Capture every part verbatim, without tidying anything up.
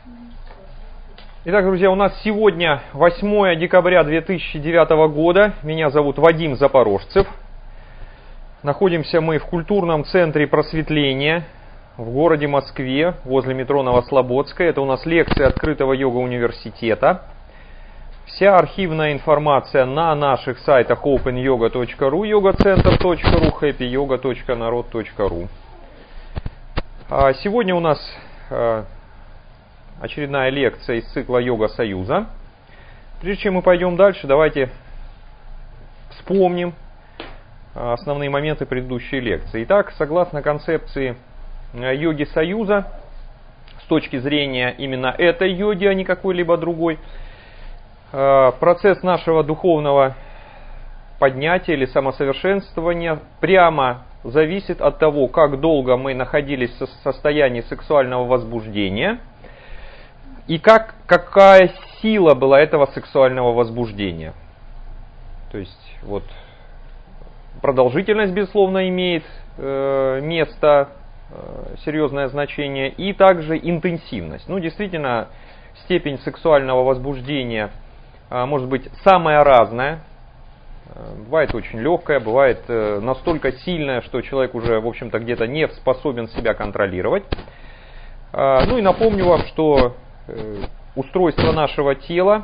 Итак, друзья, у нас сегодня восьмое декабря две тысячи девятого года. Меня зовут Вадим Запорожцев. Находимся мы в культурном центре просветления в городе Москве, возле метро Новослободская. Это у нас лекции открытого йога-университета. Вся архивная информация на наших сайтах оупен йога точка ру, йога центр точка ру, хэппи йога точка народ точка ру. Сегодня у нас очередная лекция из цикла Йога Союза. Прежде чем мы пойдем дальше, давайте вспомним основные моменты предыдущей лекции. Итак, согласно концепции Йоги Союза, с точки зрения именно этой йоги, а не какой-либо другой, процесс нашего духовного поднятия или самосовершенствования прямо зависит от того, как долго мы находились в состоянии сексуального возбуждения и как, какая сила была этого сексуального возбуждения. То есть вот продолжительность, безусловно, имеет э, место, э, серьезное значение, и также интенсивность. Ну, действительно, степень сексуального возбуждения э, может быть самая разная. Бывает очень легкая, бывает э, настолько сильная, что человек уже, в общем-то, где-то не способен себя контролировать. Э, ну и напомню вам, что э, устройство нашего тела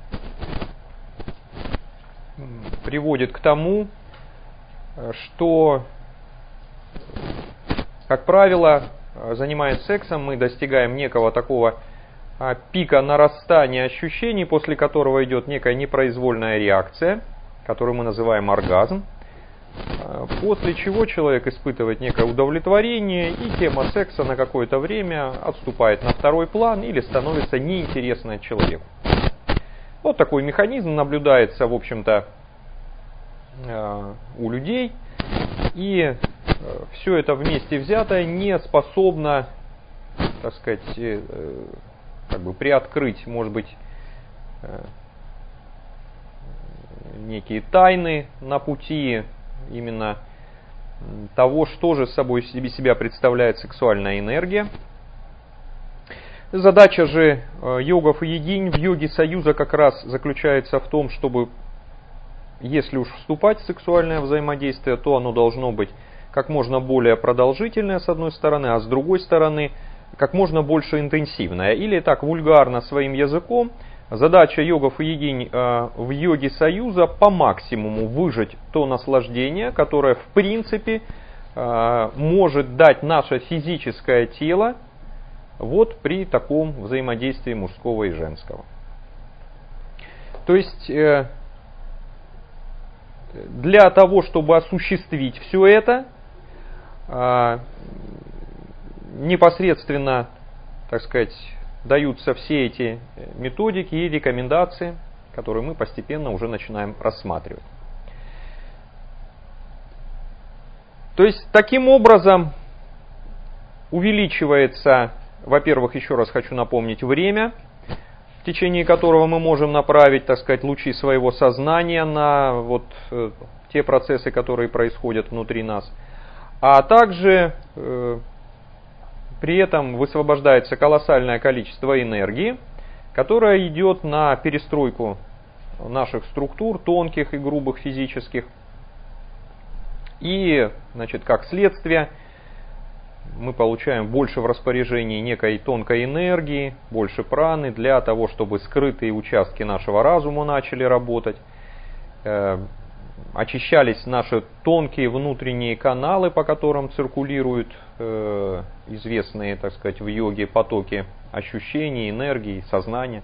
приводит к тому, что, как правило, занимаясь сексом, мы достигаем некого такого пика нарастания ощущений, после которого идет некая непроизвольная реакция, которую мы называем оргазм, после чего человек испытывает некое удовлетворение, и тема секса на какое-то время отступает на второй план или становится неинтересной человеку. Вот такой механизм наблюдается, в общем-то, у людей, и все это вместе взятое не способно, так сказать, как бы приоткрыть, может быть, некие тайны на пути именно того, что же собой себе себя представляет сексуальная энергия. Задача же йогов и йогинь в йоге союза как раз заключается в том, чтобы, если уж вступать в сексуальное взаимодействие, то оно должно быть как можно более продолжительное, с одной стороны, а с другой стороны, как можно больше интенсивное. Или так вульгарно своим языком, задача йогов и йогинь э, в йоге союза по максимуму выжать то наслаждение, которое в принципе э, может дать наше физическое тело вот при таком взаимодействии мужского и женского. То есть э, для того, чтобы осуществить все это, э, непосредственно, так сказать, даются все эти методики и рекомендации, которые мы постепенно уже начинаем рассматривать. То есть, таким образом увеличивается, во-первых, еще раз хочу напомнить, время, в течение которого мы можем направить, так сказать, лучи своего сознания на вот те процессы, которые происходят внутри нас. А также э, при этом высвобождается колоссальное количество энергии, которая идет на перестройку наших структур, тонких и грубых физических. И, значит, как следствие, мы получаем больше в распоряжении некой тонкой энергии, больше праны для того, чтобы скрытые участки нашего разума начали работать. Э, очищались наши тонкие внутренние каналы, по которым циркулируют э, известные, так сказать, в йоге потоки ощущений, энергии, сознания.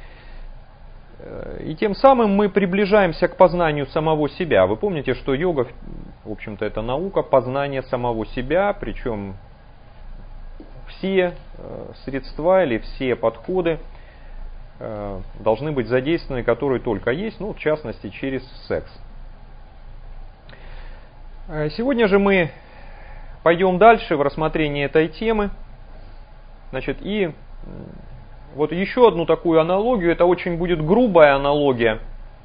И тем самым мы приближаемся к познанию самого себя. Вы помните, что йога, в общем-то, это наука познания самого себя, причем все средства или все подходы должны быть задействованы, которые только есть, ну, в частности, через секс. Сегодня же мы пойдем дальше в рассмотрении этой темы. Значит, и вот еще одну такую аналогию, это очень будет грубая аналогия,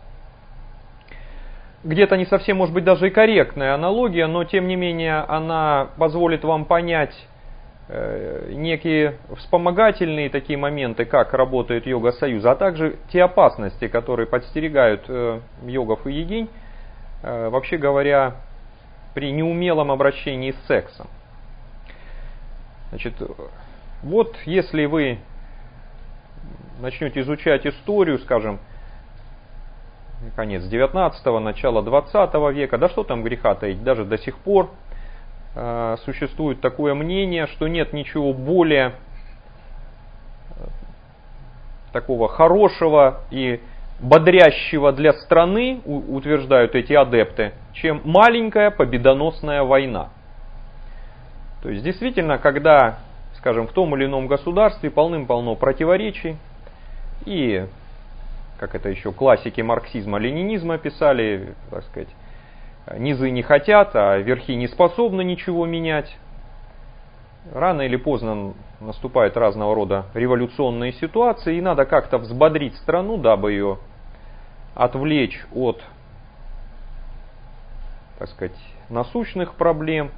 где-то не совсем, может быть, даже и корректная аналогия, но тем не менее она позволит вам понять некие вспомогательные такие моменты, как работает йога-союз, а также те опасности, которые подстерегают йогов и йогинь, вообще говоря, при неумелом обращении с сексом. Значит, вот если вы начнете изучать историю, скажем, конец девятнадцатого, начало двадцатого века, да что там греха таить, даже до сих пор э, существует такое мнение, что нет ничего более э, такого хорошего и бодрящего для страны, у, утверждают эти адепты, чем маленькая победоносная война. То есть действительно, когда, скажем, в том или ином государстве полным-полно противоречий, и, как это еще классики марксизма-ленинизма писали, так сказать, низы не хотят, а верхи не способны ничего менять, рано или поздно наступают разного рода революционные ситуации, и надо как-то взбодрить страну, дабы ее отвлечь от, так сказать, насущных проблем,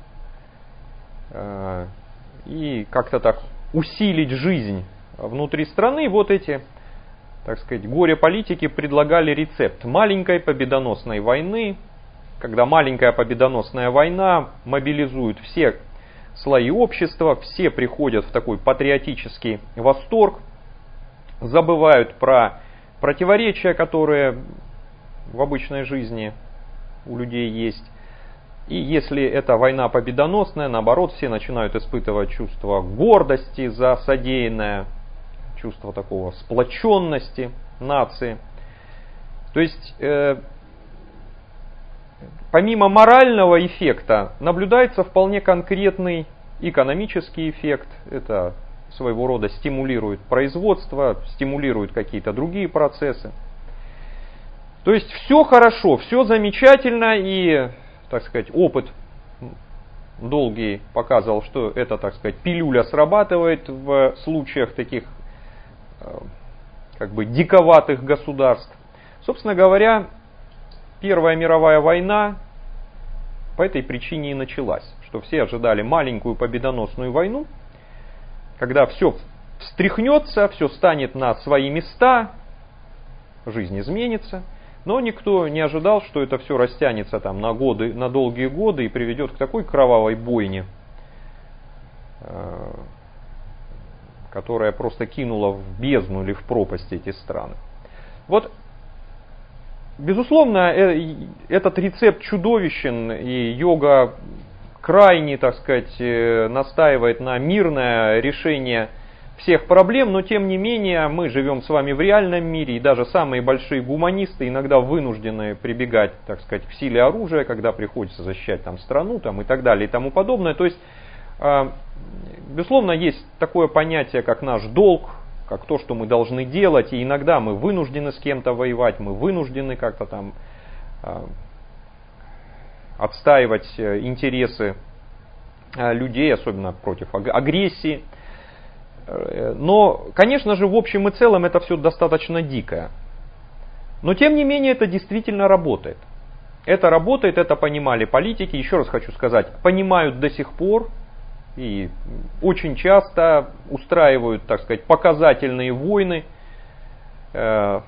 и как-то так усилить жизнь внутри страны. Вот эти, так сказать, горе-политики предлагали рецепт маленькой победоносной войны, когда маленькая победоносная война мобилизует все слои общества, все приходят в такой патриотический восторг, забывают про противоречия, которые в обычной жизни у людей есть. И если эта война победоносная, наоборот, все начинают испытывать чувство гордости за содеянное, чувство такого сплоченности нации. То есть, э, помимо морального эффекта, наблюдается вполне конкретный экономический эффект. Это своего рода стимулирует производство, стимулирует какие-то другие процессы. То есть все хорошо, все замечательно, и, так сказать, опыт долгий показывал, что эта, так сказать, пилюля срабатывает в случаях таких как бы диковатых государств. Собственно говоря, Первая мировая война по этой причине и началась, что все ожидали маленькую победоносную войну, когда все встряхнется, все станет на свои места, жизнь изменится. Но никто не ожидал, что это все растянется там на годы, на долгие годы и приведет к такой кровавой бойне, которая просто кинула в бездну или в пропасть эти страны. Вот, безусловно, этот рецепт чудовищен, и йога крайне, так сказать, настаивает на мирное решение всех проблем, но тем не менее мы живем с вами в реальном мире, и даже самые большие гуманисты иногда вынуждены прибегать, так сказать, к силе оружия, когда приходится защищать там страну там, и так далее и тому подобное. То есть, безусловно, есть такое понятие, как наш долг, как то, что мы должны делать, и иногда мы вынуждены с кем-то воевать, мы вынуждены как-то там отстаивать интересы людей, особенно против агрессии. Но, конечно же, в общем и целом это все достаточно дикое. Но, тем не менее, это действительно работает. Это работает, это понимали политики, еще раз хочу сказать, понимают до сих пор и очень часто устраивают, так сказать, показательные войны э,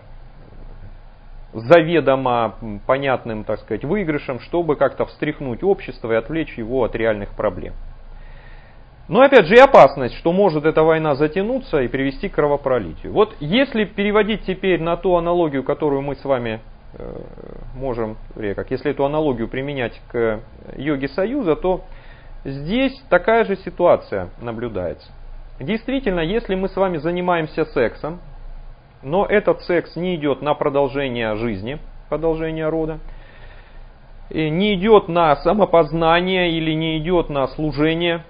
заведомо понятным, так сказать, выигрышем, чтобы как-то встряхнуть общество и отвлечь его от реальных проблем. Но опять же и опасность, что может эта война затянуться и привести к кровопролитию. Вот если переводить теперь на ту аналогию, которую мы с вами э, можем, как если эту аналогию применять к йоге союза, то здесь такая же ситуация наблюдается. Действительно, если мы с вами занимаемся сексом, но этот секс не идет на продолжение жизни, продолжение рода, и не идет на самопознание или не идет на служение,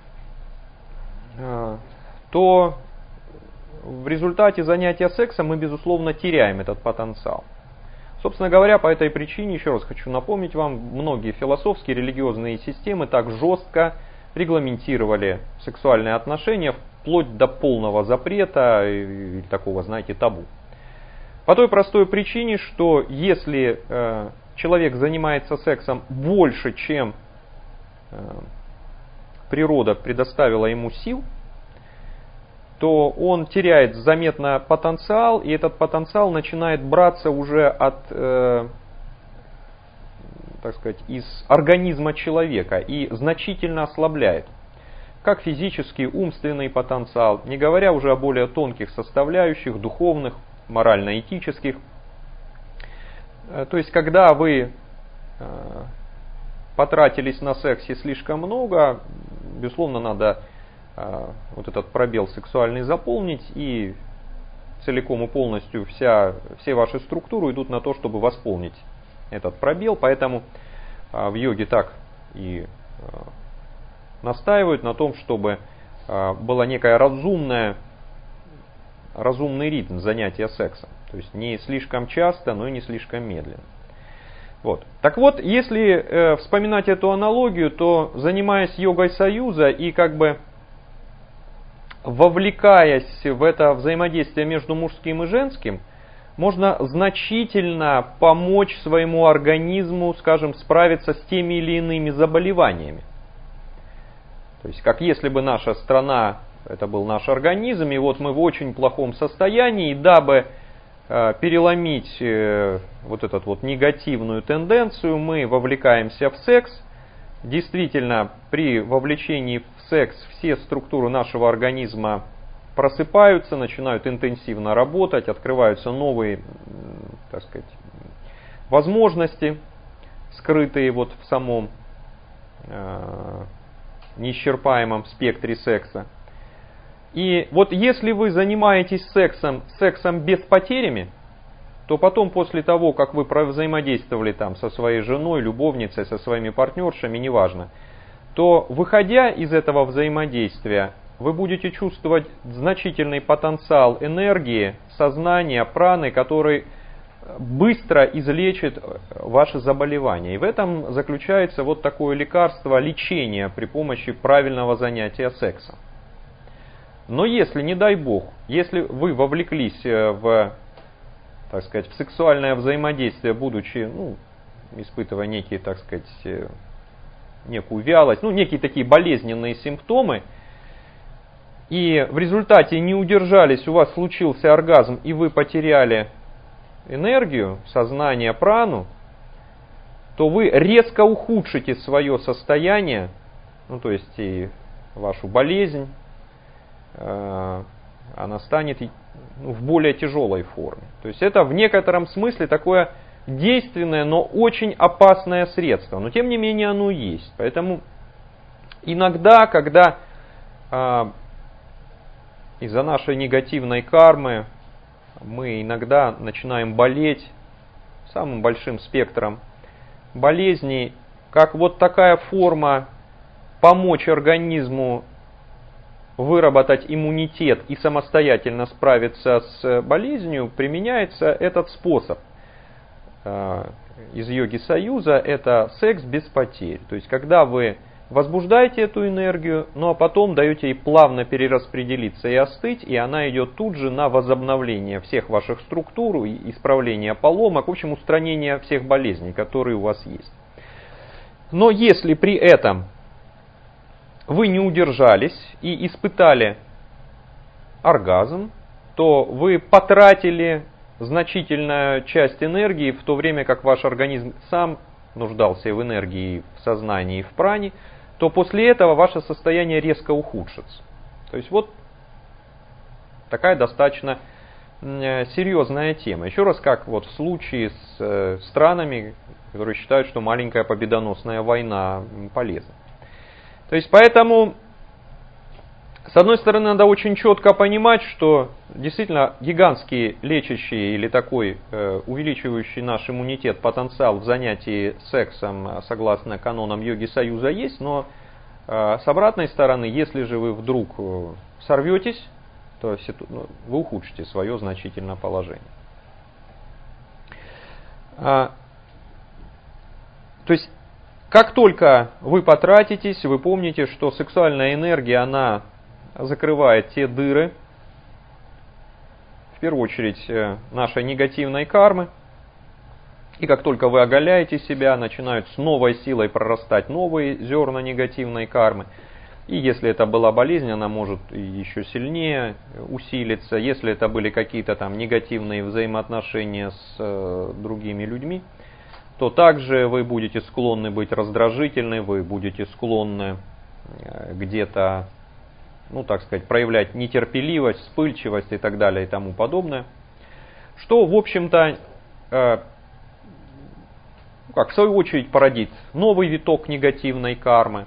то в результате занятия сексом мы, безусловно, теряем этот потенциал. Собственно говоря, по этой причине, еще раз хочу напомнить вам, многие философские, религиозные системы так жестко регламентировали сексуальные отношения вплоть до полного запрета и такого, знаете, табу. По той простой причине, что если э, человек занимается сексом больше, чем э, природа предоставила ему сил, то он теряет заметно потенциал, и этот потенциал начинает браться уже от, э, так сказать, из организма человека и значительно ослабляет. Как физический, умственный потенциал, не говоря уже о более тонких составляющих, духовных, морально-этических. То есть, когда вы потратились на сексе слишком много, безусловно, надо вот этот пробел сексуальный заполнить, и целиком и полностью вся, все ваши структуры идут на то, чтобы восполнить этот пробел. Поэтому в йоге так и настаивают на том, чтобы была некая разумная, разумный ритм занятия сексом. То есть не слишком часто, но и не слишком медленно. Вот. Так вот, если э, вспоминать эту аналогию, то занимаясь йогой союза и как бы вовлекаясь в это взаимодействие между мужским и женским, можно значительно помочь своему организму, скажем, справиться с теми или иными заболеваниями. То есть, как если бы наша страна, это был наш организм, и вот мы в очень плохом состоянии, и дабы э, переломить э, вот эту вот негативную тенденцию, мы вовлекаемся в секс. Действительно, при вовлечении в секс все структуры нашего организма просыпаются, начинают интенсивно работать, открываются новые, так сказать, возможности, скрытые вот в самом э, неисчерпаемом спектре секса. И вот если вы занимаетесь сексом, сексом без потерями, то потом, после того, как вы взаимодействовали там со своей женой, любовницей, со своими партнершами, неважно, то, выходя из этого взаимодействия, вы будете чувствовать значительный потенциал энергии, сознания, праны, который быстро излечит ваши заболевания. И в этом заключается вот такое лекарство лечения при помощи правильного занятия сексом. Но если, не дай бог, если вы вовлеклись в, так сказать, в сексуальное взаимодействие, будучи, ну, испытывая некие, так сказать, некую вялость, ну, некие такие болезненные симптомы, и в результате не удержались, у вас случился оргазм, и вы потеряли энергию, сознание, прану, то вы резко ухудшите свое состояние, ну, то есть и вашу болезнь, э, она станет ну, в более тяжелой форме. То есть это в некотором смысле такое действенное, но очень опасное средство. Но тем не менее оно есть. Поэтому иногда, когда э, из-за нашей негативной кармы мы иногда начинаем болеть самым большим спектром болезней, как вот такая форма помочь организму выработать иммунитет и самостоятельно справиться с болезнью, применяется этот способ из йоги союза, это секс без потерь. То есть, когда вы возбуждаете эту энергию, ну а потом даете ей плавно перераспределиться и остыть, и она идет тут же на возобновление всех ваших структур, исправление поломок, в общем, устранение всех болезней, которые у вас есть. Но если при этом вы не удержались и испытали оргазм, то вы потратили значительную часть энергии, в то время как ваш организм сам нуждался в энергии, в сознании и в пране, то после этого ваше состояние резко ухудшится. То есть вот такая достаточно серьезная тема. Еще раз, как вот в случае с странами, которые считают, что маленькая победоносная война полезна. То есть поэтому, с одной стороны, надо очень четко понимать, что действительно гигантский лечащий или такой э, увеличивающий наш иммунитет потенциал в занятии сексом согласно канонам йоги союза есть, но э, с обратной стороны, если же вы вдруг э, сорветесь, то ну, вы ухудшите свое значительное положение. А, то есть, как только вы потратитесь, вы помните, что сексуальная энергия, она закрывает те дыры, в первую очередь, нашей негативной кармы. И как только вы оголяете себя, начинают с новой силой прорастать новые зерна негативной кармы. И если это была болезнь, она может еще сильнее усилиться. Если это были какие-то там негативные взаимоотношения с э, другими людьми, то также вы будете склонны быть раздражительны, вы будете склонны э, где-то, ну так сказать, проявлять нетерпеливость, вспыльчивость и так далее и тому подобное. Что, в общем-то, э, как, в свою очередь породит новый виток негативной кармы.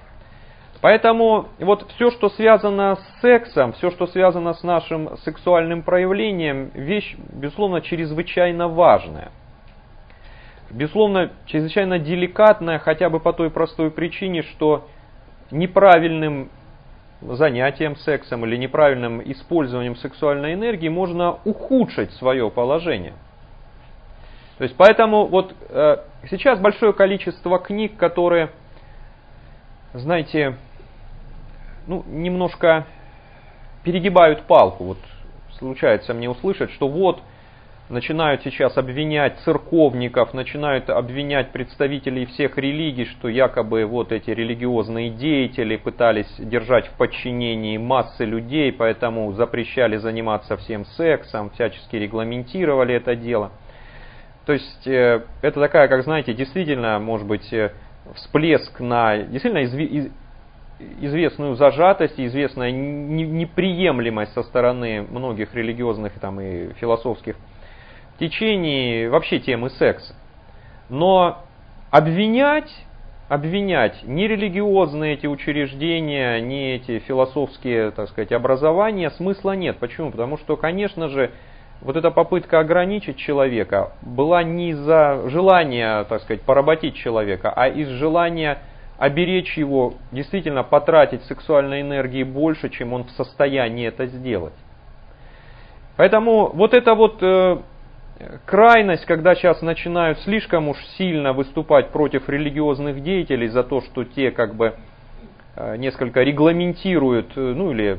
Поэтому вот все, что связано с сексом, все, что связано с нашим сексуальным проявлением, вещь, безусловно, чрезвычайно важная. Безусловно, чрезвычайно деликатная, хотя бы по той простой причине, что неправильным занятием сексом или неправильным использованием сексуальной энергии можно ухудшить свое положение. То есть поэтому вот э, сейчас большое количество книг, которые, знаете, ну, немножко перегибают палку. Вот случается мне услышать, что вот начинают сейчас обвинять церковников, начинают обвинять представителей всех религий, что якобы вот эти религиозные деятели пытались держать в подчинении массы людей, поэтому запрещали заниматься всем сексом, всячески регламентировали это дело. То есть э, это такая, как знаете, действительно, может быть, э, всплеск на действительно изв... из... известную зажатость, известная неприемлемость со стороны многих религиозных там, и философских течений вообще темы секса. Но обвинять, обвинять ни религиозные эти учреждения, ни эти философские, так сказать, образования смысла нет. Почему? Потому что, конечно же, вот эта попытка ограничить человека была не из-за желания, так сказать, поработить человека, а из желания оберечь его, действительно потратить сексуальной энергии больше, чем он в состоянии это сделать. Поэтому вот эта вот э, крайность, когда сейчас начинают слишком уж сильно выступать против религиозных деятелей за то, что те как бы э, несколько регламентируют, э, ну или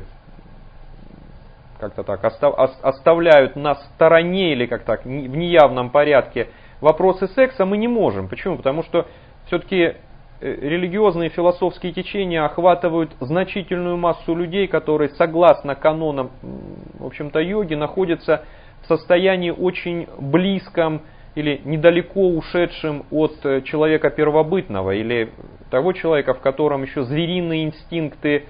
как-то так остав, оставляют на стороне или как так в неявном порядке вопросы секса, мы не можем. Почему? Потому что все-таки религиозные философские течения охватывают значительную массу людей, которые, согласно канонам, в общем-то, йоги, находятся в состоянии очень близком или недалеко ушедшем от человека первобытного, или того человека, в котором еще звериные инстинкты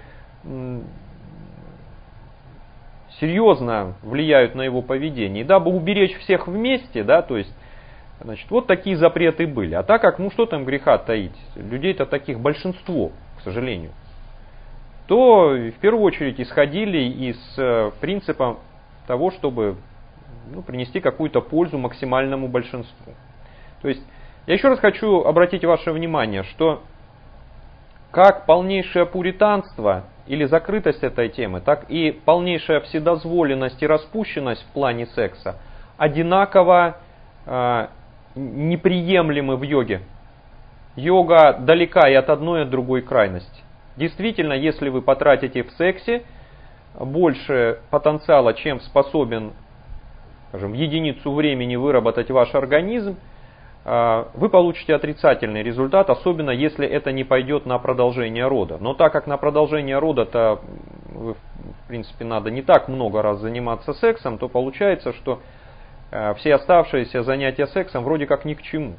серьезно влияют на его поведение. И дабы уберечь всех вместе, да, то есть, значит, вот такие запреты были. А так как, ну что там греха таить, людей-то таких большинство, к сожалению, то в первую очередь исходили из принципа того, чтобы ну, принести какую-то пользу максимальному большинству. То есть, я еще раз хочу обратить ваше внимание, что как полнейшее пуританство или закрытость этой темы, так и полнейшая вседозволенность и распущенность в плане секса одинаково э, неприемлемы в йоге. Йога далека и от одной, и от другой крайности. Действительно, если вы потратите в сексе больше потенциала, чем способен, скажем, в единицу времени выработать ваш организм, вы получите отрицательный результат, особенно если это не пойдет на продолжение рода. Но так как на продолжение рода-то, в принципе, надо не так много раз заниматься сексом, то получается, что все оставшиеся занятия сексом вроде как ни к чему.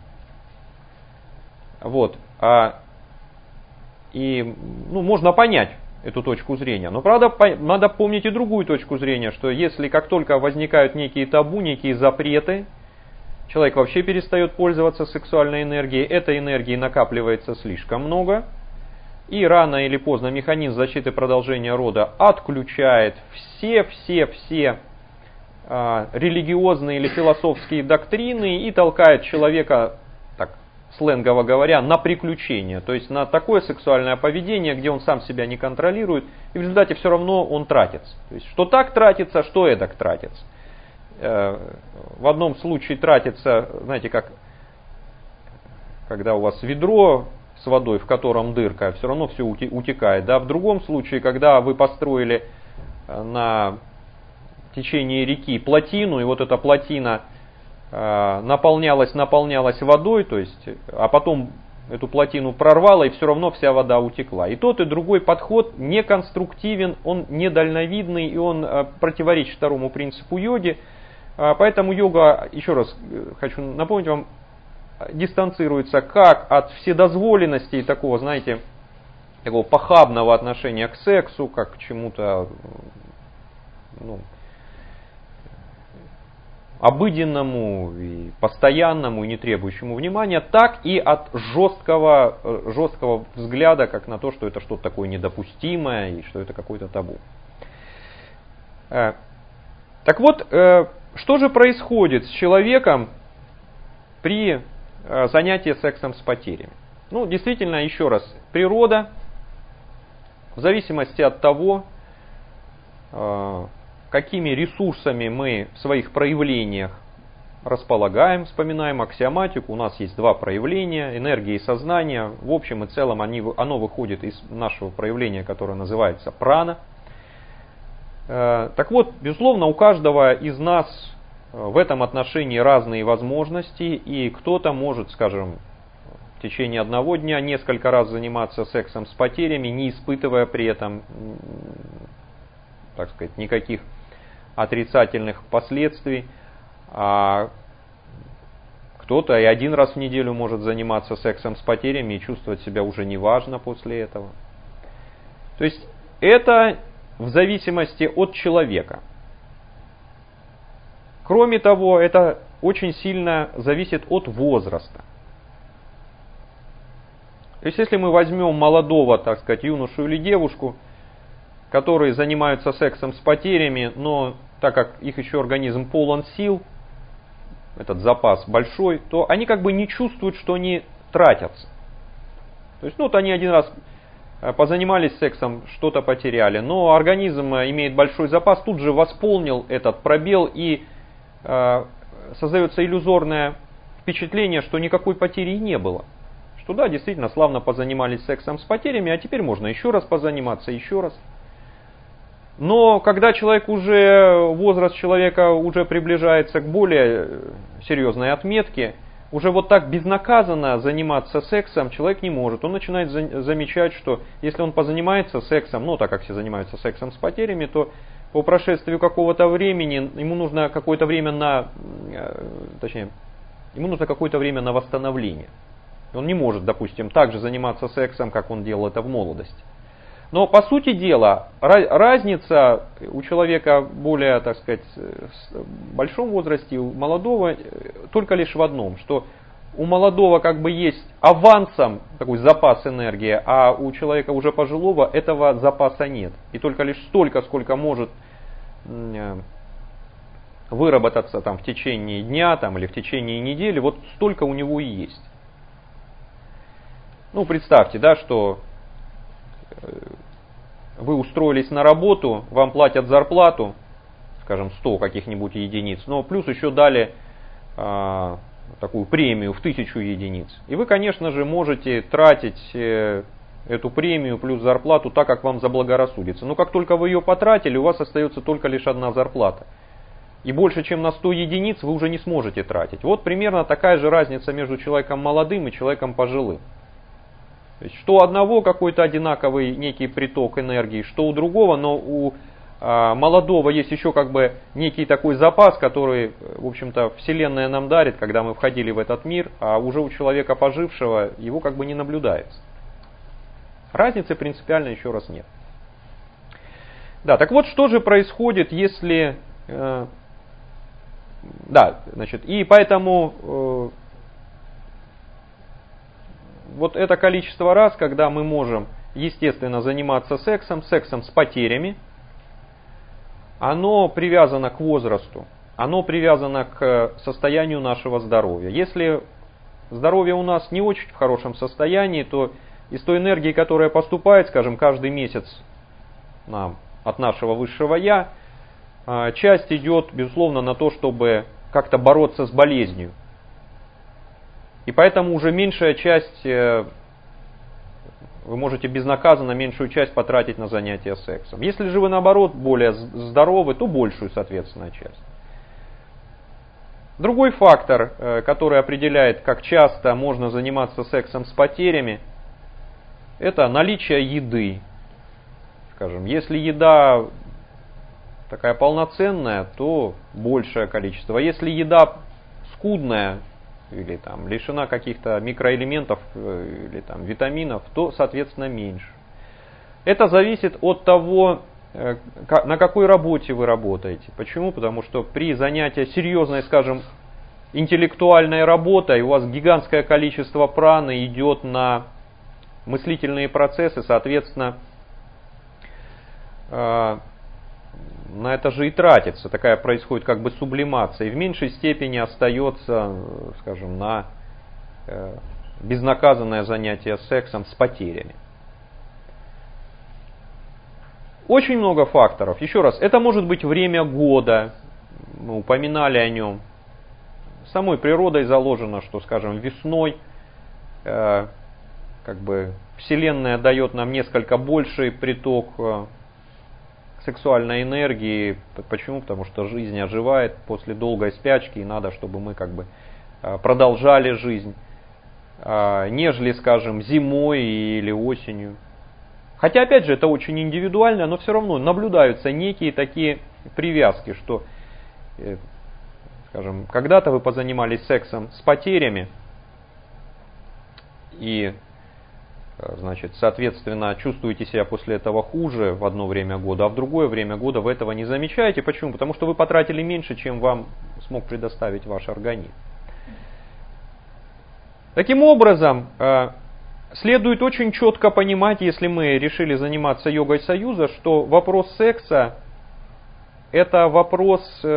Вот. А, и ну, можно понять эту точку зрения. Но правда, надо помнить и другую точку зрения, что если как только возникают некие табу, некие запреты, человек вообще перестает пользоваться сексуальной энергией, этой энергии накапливается слишком много, и рано или поздно механизм защиты продолжения рода отключает все-все-все э, религиозные или философские доктрины и толкает человека, так сленгово говоря, на приключения, то есть на такое сексуальное поведение, где он сам себя не контролирует, и в результате все равно он тратится. То есть что так тратится, что эдак тратится. В одном случае тратится, знаете, как когда у вас ведро с водой, в котором дырка, все равно все утекает. Да? В другом случае, когда вы построили на течении реки плотину, и вот эта плотина наполнялась, наполнялась водой, то есть, а потом эту плотину прорвало, и все равно вся вода утекла. И тот, и другой подход не конструктивен, он недальновидный, и он противоречит второму принципу йоги. Поэтому йога, еще раз хочу напомнить вам, дистанцируется как от вседозволенности и такого, знаете, такого похабного отношения к сексу, как к чему-то, ну, обыденному и постоянному и не требующему внимания, так и от жесткого, жесткого взгляда, как на то, что это что-то такое недопустимое и что это какой-то табу. Так вот, что же происходит с человеком при занятии сексом с потерями? Ну, действительно, еще раз, природа, в зависимости от того, какими ресурсами мы в своих проявлениях располагаем, вспоминаем аксиоматику, у нас есть два проявления, энергия и сознание. В общем и целом они, оно выходит из нашего проявления, которое называется прана. Так вот, безусловно, у каждого из нас в этом отношении разные возможности, и кто-то может, скажем, в течение одного дня несколько раз заниматься сексом с потерями, не испытывая при этом, так сказать, никаких отрицательных последствий, а кто-то и один раз в неделю может заниматься сексом с потерями и чувствовать себя уже неважно после этого. То есть это в зависимости от человека. Кроме того, это очень сильно зависит от возраста. То есть если мы возьмем молодого, так сказать, юношу или девушку, которые занимаются сексом с потерями, но так как их еще организм полон сил, этот запас большой, то они как бы не чувствуют, что они тратятся. То есть, ну вот они один раз позанимались сексом, что-то потеряли, но организм имеет большой запас, тут же восполнил этот пробел, и э, создается иллюзорное впечатление, что никакой потери и не было. Что да, действительно, славно позанимались сексом с потерями, а теперь можно еще раз позаниматься, еще раз. Но когда человек уже, возраст человека уже приближается к более серьезной отметке, уже вот так безнаказанно заниматься сексом человек не может. Он начинает замечать, что если он позанимается сексом, ну так как все занимаются сексом с потерями, то по прошествию какого-то времени ему нужно какое-то время на, точнее, ему нужно какое-то время на восстановление. Он не может, допустим, так же заниматься сексом, как он делал это в молодости. Но по сути дела, разница у человека более, так сказать, в большом возрасте, у молодого только лишь в одном, что у молодого как бы есть авансом такой запас энергии, а у человека уже пожилого этого запаса нет. И только лишь столько, сколько может выработаться там, в течение дня там, или в течение недели, вот столько у него и есть. Ну, представьте, да, что вы устроились на работу, вам платят зарплату, скажем, сто каких-нибудь единиц, но плюс еще дали э, такую премию в тысячу единиц. И вы, конечно же, можете тратить э, эту премию плюс зарплату так, как вам заблагорассудится. Но как только вы ее потратили, у вас остается только лишь одна зарплата. И больше, чем на сто единиц вы уже не сможете тратить. Вот примерно такая же разница между человеком молодым и человеком пожилым. То есть, что у одного какой-то одинаковый некий приток энергии, что у другого, но у а, молодого есть еще как бы некий такой запас, который, в общем-то, Вселенная нам дарит, когда мы входили в этот мир, а уже у человека пожившего его как бы не наблюдается. Разницы принципиально еще раз нет. Да, так вот, что же происходит, если... Э, да, значит, и поэтому... Э, Вот это количество раз, когда мы можем, естественно, заниматься сексом, сексом с потерями, оно привязано к возрасту, оно привязано к состоянию нашего здоровья. Если здоровье у нас не очень в хорошем состоянии, то из той энергии, которая поступает, скажем, каждый месяц нам от нашего высшего Я, часть идет, безусловно, на то, чтобы как-то бороться с болезнью. И поэтому уже меньшая часть, вы можете безнаказанно меньшую часть потратить на занятия сексом. Если же вы наоборот более здоровы, то большую, соответственно, часть. Другой фактор, который определяет, как часто можно заниматься сексом с потерями, это наличие еды. Скажем, если еда такая полноценная, то большее количество. Если еда скудная или там лишена каких-то микроэлементов или там витаминов, то, соответственно, меньше. Это зависит от того, на какой работе вы работаете. Почему? Потому что при занятии серьезной, скажем, интеллектуальной работой у вас гигантское количество праны идет на мыслительные процессы, соответственно, на это же и тратится. Такая происходит как бы сублимация. И в меньшей степени остается, скажем, на безнаказанное занятие сексом с потерями. Очень много факторов. Еще раз, это может быть время года. Мы упоминали о нем. Самой природой заложено, что, скажем, весной э, как бы Вселенная дает нам несколько больший приток э, сексуальной энергии. Почему? Потому что жизнь оживает после долгой спячки, и надо, чтобы мы как бы э, продолжали жизнь, э, нежели, скажем, зимой или осенью. Хотя, опять же, это очень индивидуально, но все равно наблюдаются некие такие привязки, что, скажем, когда-то вы позанимались сексом с потерями, и, значит, соответственно, чувствуете себя после этого хуже в одно время года, а в другое время года вы этого не замечаете. Почему? Потому что вы потратили меньше, чем вам смог предоставить ваш организм. Таким образом, следует очень четко понимать, если мы решили заниматься йогой союза, что вопрос секса – это вопрос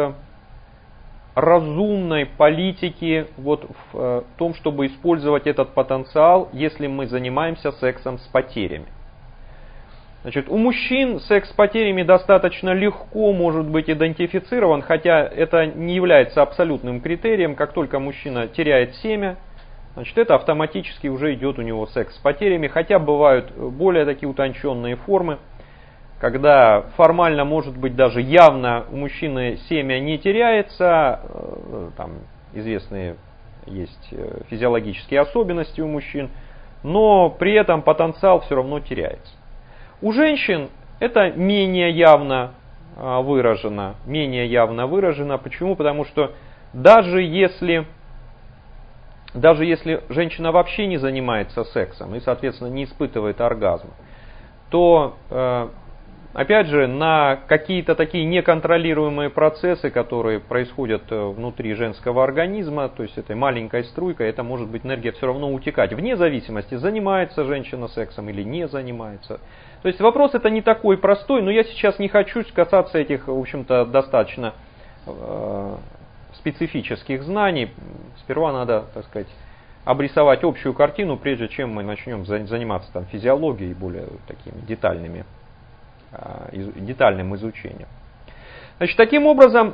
разумной политики вот в том, чтобы использовать этот потенциал, если мы занимаемся сексом с потерями. Значит, у мужчин секс с потерями достаточно легко может быть идентифицирован, хотя это не является абсолютным критерием. Как только мужчина теряет семя, значит, это автоматически уже идет у него секс с потерями, хотя бывают более такие утонченные формы, когда формально, может быть, даже явно у мужчины семя не теряется, там известные есть физиологические особенности у мужчин, но при этом потенциал все равно теряется. У женщин это менее явно выражено, менее явно выражено. Почему? Потому что даже если Даже если женщина вообще не занимается сексом и, соответственно, не испытывает оргазма, то, опять же, на какие-то такие неконтролируемые процессы, которые происходят внутри женского организма, то есть этой маленькой струйкой, это может быть энергия все равно утекать, вне зависимости, занимается женщина сексом или не занимается. То есть вопрос это не такой простой, но я сейчас не хочу касаться этих, в общем-то, достаточно специфических знаний. Сперва надо, так сказать, обрисовать общую картину, прежде чем мы начнем заниматься там физиологией и более такими детальными, детальным изучением. Значит, таким образом,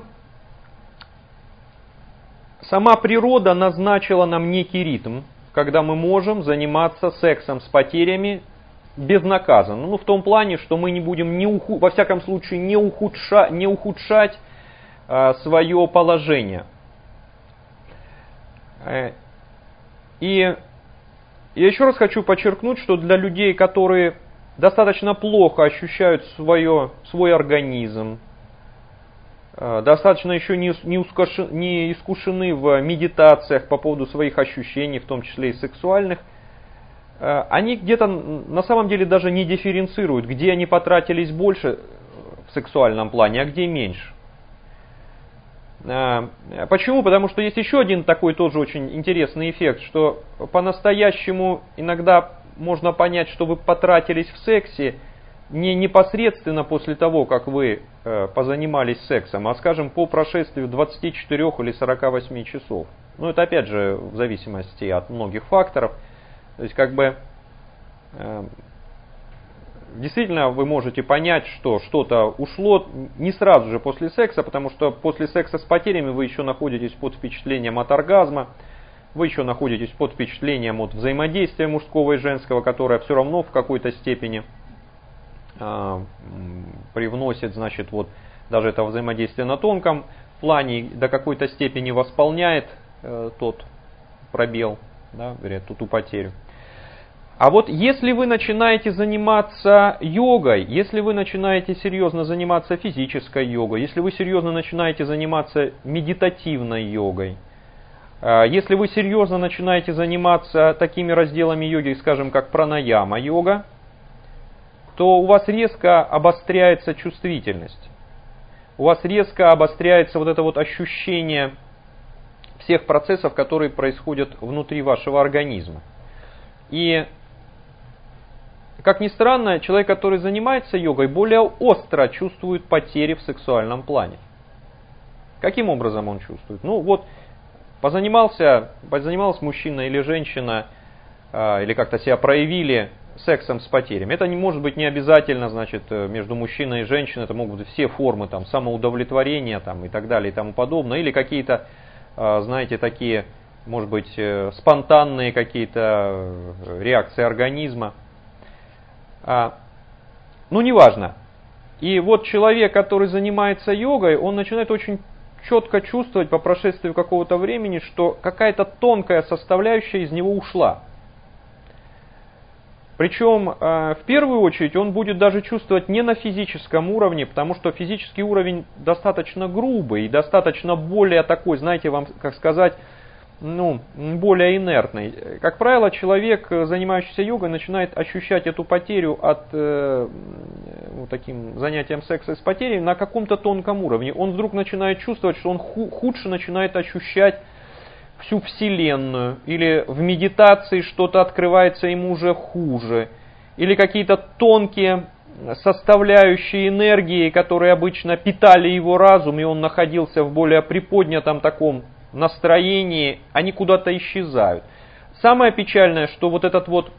сама природа назначила нам некий ритм, когда мы можем заниматься сексом с потерями безнаказанно. Ну, в том плане, что мы не будем, ни уху, во всяком случае, не, ухудша, не ухудшать свое положение. И я еще раз хочу подчеркнуть, что для людей, которые достаточно плохо ощущают свое, свой организм, достаточно еще не, не, ускоши, не искушены в медитациях по поводу своих ощущений, в том числе и сексуальных, они где-то на самом деле даже не дифференцируют, где они потратились больше в сексуальном плане, а где меньше. Почему? Потому что есть еще один такой тоже очень интересный эффект, что по-настоящему иногда можно понять, что вы потратились в сексе не непосредственно после того, как вы позанимались сексом, а, скажем, по прошествию двадцати четырёх или сорока восьми часов. Ну, это опять же в зависимости от многих факторов. То есть, как бы, действительно, вы можете понять, что что-то ушло не сразу же после секса, потому что после секса с потерями вы еще находитесь под впечатлением от оргазма, вы еще находитесь под впечатлением от взаимодействия мужского и женского, которое все равно в какой-то степени э, привносит, значит, вот даже это взаимодействие на тонком плане до какой-то степени восполняет э, тот пробел, да, говорят, ту потерю. А вот если вы начинаете заниматься йогой, если вы начинаете серьезно заниматься физической йогой, если вы серьезно начинаете заниматься медитативной йогой, если вы серьезно начинаете заниматься такими разделами йоги, скажем, как пранаяма йога, то у вас резко обостряется чувствительность. У вас резко обостряется вот это вот ощущение всех процессов, которые происходят внутри вашего организма. И, как ни странно, человек, который занимается йогой, более остро чувствует потери в сексуальном плане. Каким образом он чувствует? Ну вот, позанимался, позанималась мужчина или женщина, или как-то себя проявили сексом с потерями. Это не может быть не обязательно, значит, между мужчиной и женщиной, это могут быть все формы там, самоудовлетворения там, и так далее и тому подобное, или какие-то, знаете, такие, может быть, спонтанные какие-то реакции организма. Ну, неважно. И вот человек, который занимается йогой, он начинает очень четко чувствовать по прошествии какого-то времени, что какая-то тонкая составляющая из него ушла. Причем, в первую очередь, он будет даже чувствовать не на физическом уровне, потому что физический уровень достаточно грубый и достаточно более такой, знаете, вам, как сказать, ну, более инертный. Как правило, человек, занимающийся йогой, начинает ощущать эту потерю от э, вот таким занятием секса с потерей на каком-то тонком уровне. Он вдруг начинает чувствовать, что он худше начинает ощущать всю Вселенную, или в медитации что-то открывается ему уже хуже, или какие-то тонкие составляющие энергии, которые обычно питали его разум, и он находился в более приподнятом таком настроении, они куда-то исчезают. Самое печальное, что вот этот вот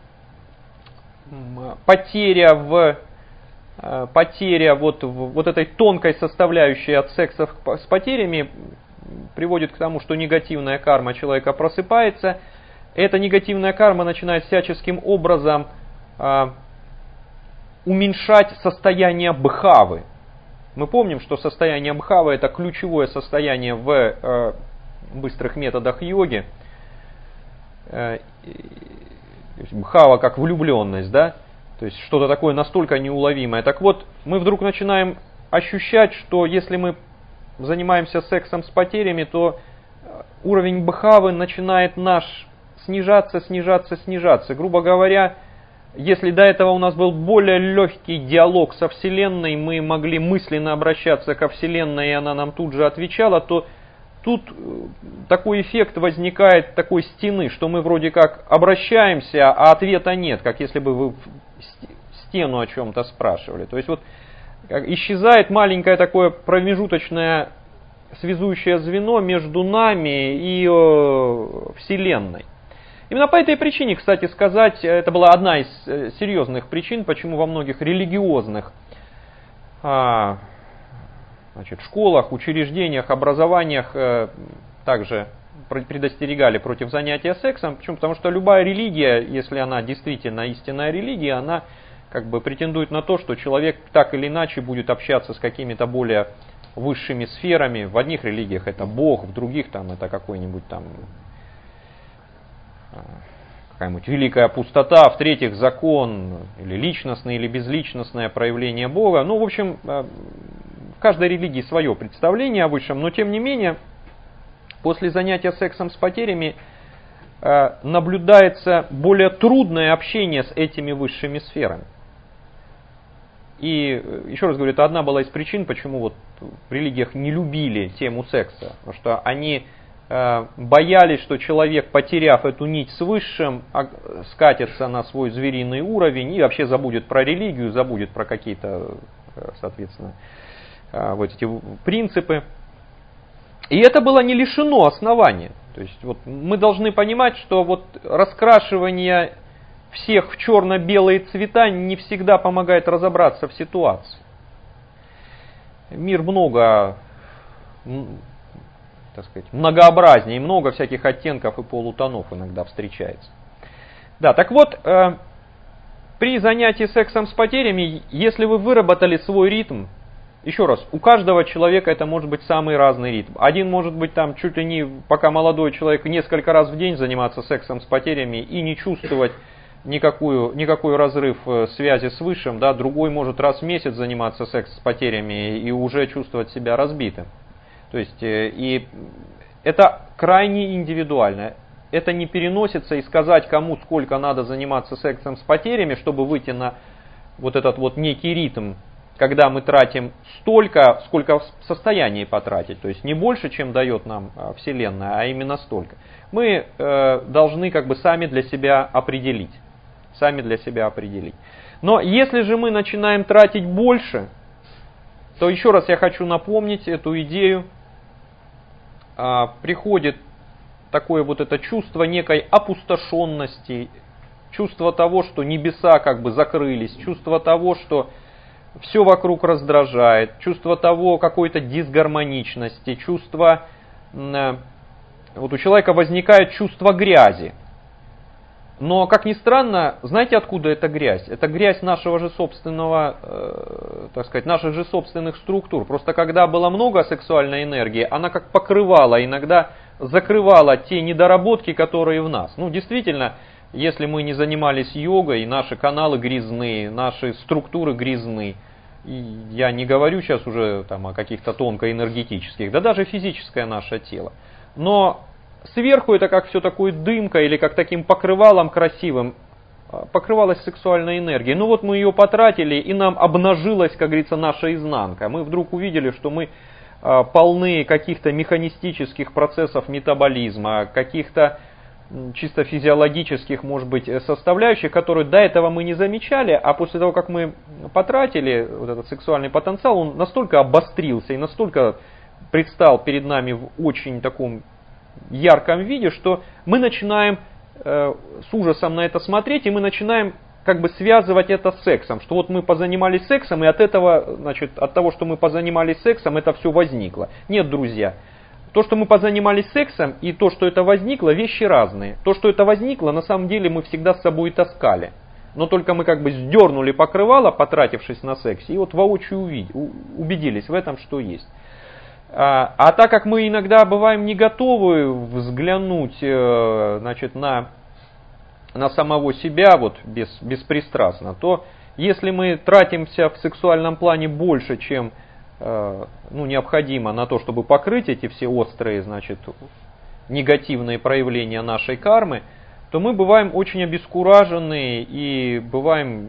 потеря в потеря вот, вот этой тонкой составляющей от секса с потерями приводит к тому, что негативная карма человека просыпается. Эта негативная карма начинает всяческим образом э, уменьшать состояние бхавы. Мы помним, что состояние бхавы — это ключевое состояние в э, быстрых методах йоги. Э, бхава как влюбленность, да? То есть что-то такое настолько неуловимое. Так вот, мы вдруг начинаем ощущать, что если мы занимаемся сексом с потерями, то уровень бхавы начинает наш снижаться, снижаться, снижаться. Грубо говоря, если до этого у нас был более легкий диалог со Вселенной, мы могли мысленно обращаться ко Вселенной, и она нам тут же отвечала, то тут такой эффект возникает, такой стены, что мы вроде как обращаемся, а ответа нет, как если бы вы стену о чем-то спрашивали. То есть вот исчезает маленькое такое промежуточное связующее звено между нами и э, Вселенной. Именно по этой причине, кстати сказать, это была одна из серьезных причин, почему во многих религиозных э, значит, школах, учреждениях, образованиях э, также предостерегали против занятия сексом. Почему? Потому что любая религия, если она действительно истинная религия, она как бы претендует на то, что человек так или иначе будет общаться с какими-то более высшими сферами. В одних религиях это Бог, в других там это какой-нибудь там какая-нибудь великая пустота, в третьих закон, или личностное, или безличностное проявление Бога. Ну, в общем, в каждой религии свое представление о высшем, но тем не менее, после занятия сексом с потерями наблюдается более трудное общение с этими высшими сферами. И, еще раз говорю, это одна была из причин, почему вот в религиях не любили тему секса. Потому что они э, боялись, что человек, потеряв эту нить с высшим, скатится на свой звериный уровень и вообще забудет про религию, забудет про какие-то, соответственно, э, вот эти принципы. И это было не лишено основания. То есть вот мы должны понимать, что вот раскрашивание всех в черно-белые цвета не всегда помогает разобраться в ситуации. Мир много, так сказать, многообразнее, много всяких оттенков и полутонов иногда встречается. Да, так вот, э, при занятии сексом с потерями, если вы выработали свой ритм, еще раз, у каждого человека это может быть самый разный ритм. Один может быть там чуть ли не, пока молодой человек, несколько раз в день заниматься сексом с потерями и не чувствовать никакую, никакой разрыв связи с Высшим, да, другой может раз в месяц заниматься сексом с потерями и уже чувствовать себя разбитым. То есть, и это крайне индивидуально. Это не переносится, и сказать, кому сколько надо заниматься сексом с потерями, чтобы выйти на вот этот вот некий ритм, когда мы тратим столько, сколько в состоянии потратить, то есть не больше, чем дает нам Вселенная, а именно столько. Мы э, должны как бы сами для себя определить. Сами для себя определить. Но если же мы начинаем тратить больше, то еще раз я хочу напомнить эту идею. Э, приходит такое вот это чувство некой опустошенности, чувство того, что небеса как бы закрылись, чувство того, что все вокруг раздражает, чувство того какой-то дисгармоничности, чувство, вот у человека возникает чувство грязи. Но, как ни странно, знаете, откуда эта грязь? Это грязь нашего же собственного, э, так сказать, наших же собственных структур. Просто когда было много сексуальной энергии, она как покрывала, иногда закрывала те недоработки, которые в нас. Ну, действительно, если мы не занимались йогой, наши каналы грязны, наши структуры грязны. И я не говорю сейчас уже там, о каких-то тонко-энергетических, да даже физическое наше тело. Но сверху это как все такой дымкой или как таким покрывалом красивым покрывалась сексуальной энергией. Ну вот мы ее потратили, и нам обнажилась, как говорится, наша изнанка. Мы вдруг увидели, что мы полны каких-то механистических процессов метаболизма, каких-то чисто физиологических, может быть, составляющих, которые до этого мы не замечали, а после того, как мы потратили вот этот сексуальный потенциал, он настолько обострился и настолько предстал перед нами в очень таком ярком виде, что мы начинаем э, с ужасом на это смотреть, и мы начинаем как бы связывать это с сексом, что вот мы позанимались сексом, и от этого, значит, от того, что мы позанимались сексом, это все возникло. Нет, друзья. То, что мы позанимались сексом, и то, что это возникло, вещи разные. То, что это возникло, на самом деле мы всегда с собой таскали. Но только мы как бы сдернули покрывало, потратившись на сексе, и вот воочию убедились в этом, что есть. А, а так как мы иногда бываем не готовы взглянуть, значит, на, на самого себя вот, без, беспристрастно, то если мы тратимся в сексуальном плане больше, чем ну, необходимо на то, чтобы покрыть эти все острые, значит, негативные проявления нашей кармы, то мы бываем очень обескуражены и бываем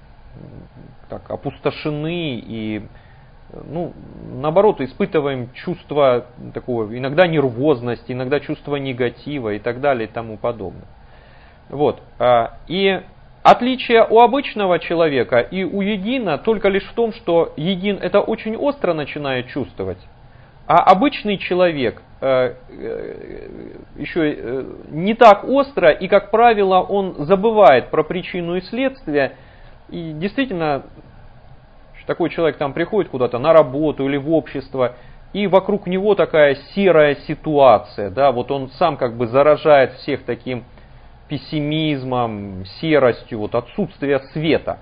так, опустошены и, ну, наоборот, испытываем чувство такого, иногда нервозности, иногда чувство негатива и так далее и тому подобное. Вот. И отличие у обычного человека и у йогина только лишь в том, что йогин это очень остро начинает чувствовать, а обычный человек э, э, еще э, не так остро, и, как правило, он забывает про причину и следствие. И действительно, такой человек там приходит куда-то на работу или в общество, и вокруг него такая серая ситуация, да, вот он сам как бы заражает всех таким пессимизмом, серостью, вот отсутствие света.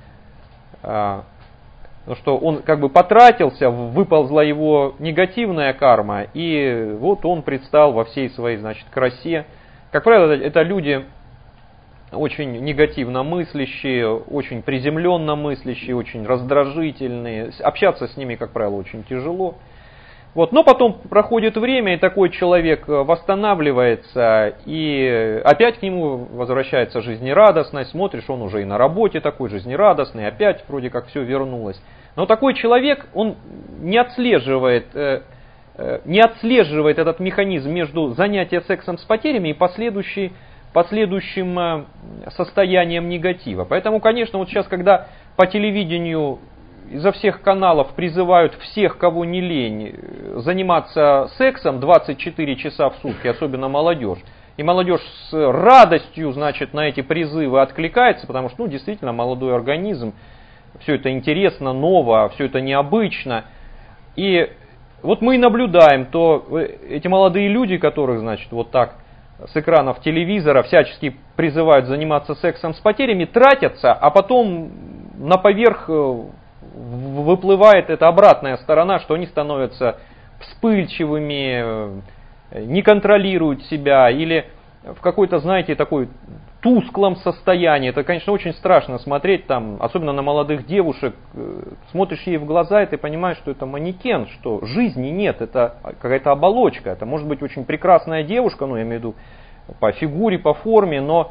Потому что он как бы потратился, выползла его негативная карма, и вот он предстал во всей своей, значит, красе. Как правило, это люди очень негативно мыслящие, очень приземленно мыслящие, очень раздражительные. Общаться с ними, как правило, очень тяжело. Вот, но потом проходит время, и такой человек восстанавливается, и опять к нему возвращается жизнерадостность. Смотришь, он уже и на работе такой жизнерадостный, опять вроде как все вернулось. Но такой человек, он не отслеживает, не отслеживает этот механизм между занятием сексом с потерями и последующей, последующим состоянием негатива. Поэтому, конечно, вот сейчас, когда по телевидению изо всех каналов призывают всех, кого не лень, заниматься сексом двадцать четыре часа в сутки, особенно молодежь. И молодежь с радостью, значит, на эти призывы откликается, потому что, ну, действительно, молодой организм, все это интересно, ново, все это необычно. И вот мы и наблюдаем, то эти молодые люди, которых, значит, вот так с экранов телевизора всячески призывают заниматься сексом с потерями, тратятся, а потом на поверх выплывает эта обратная сторона, что они становятся вспыльчивыми, не контролируют себя или в какой-то, знаете, такой тусклом состоянии. Это, конечно, очень страшно смотреть, там, особенно на молодых девушек. Смотришь ей в глаза, и ты понимаешь, что это манекен, что жизни нет, это какая-то оболочка. Это может быть очень прекрасная девушка, ну, я имею в виду по фигуре, по форме, но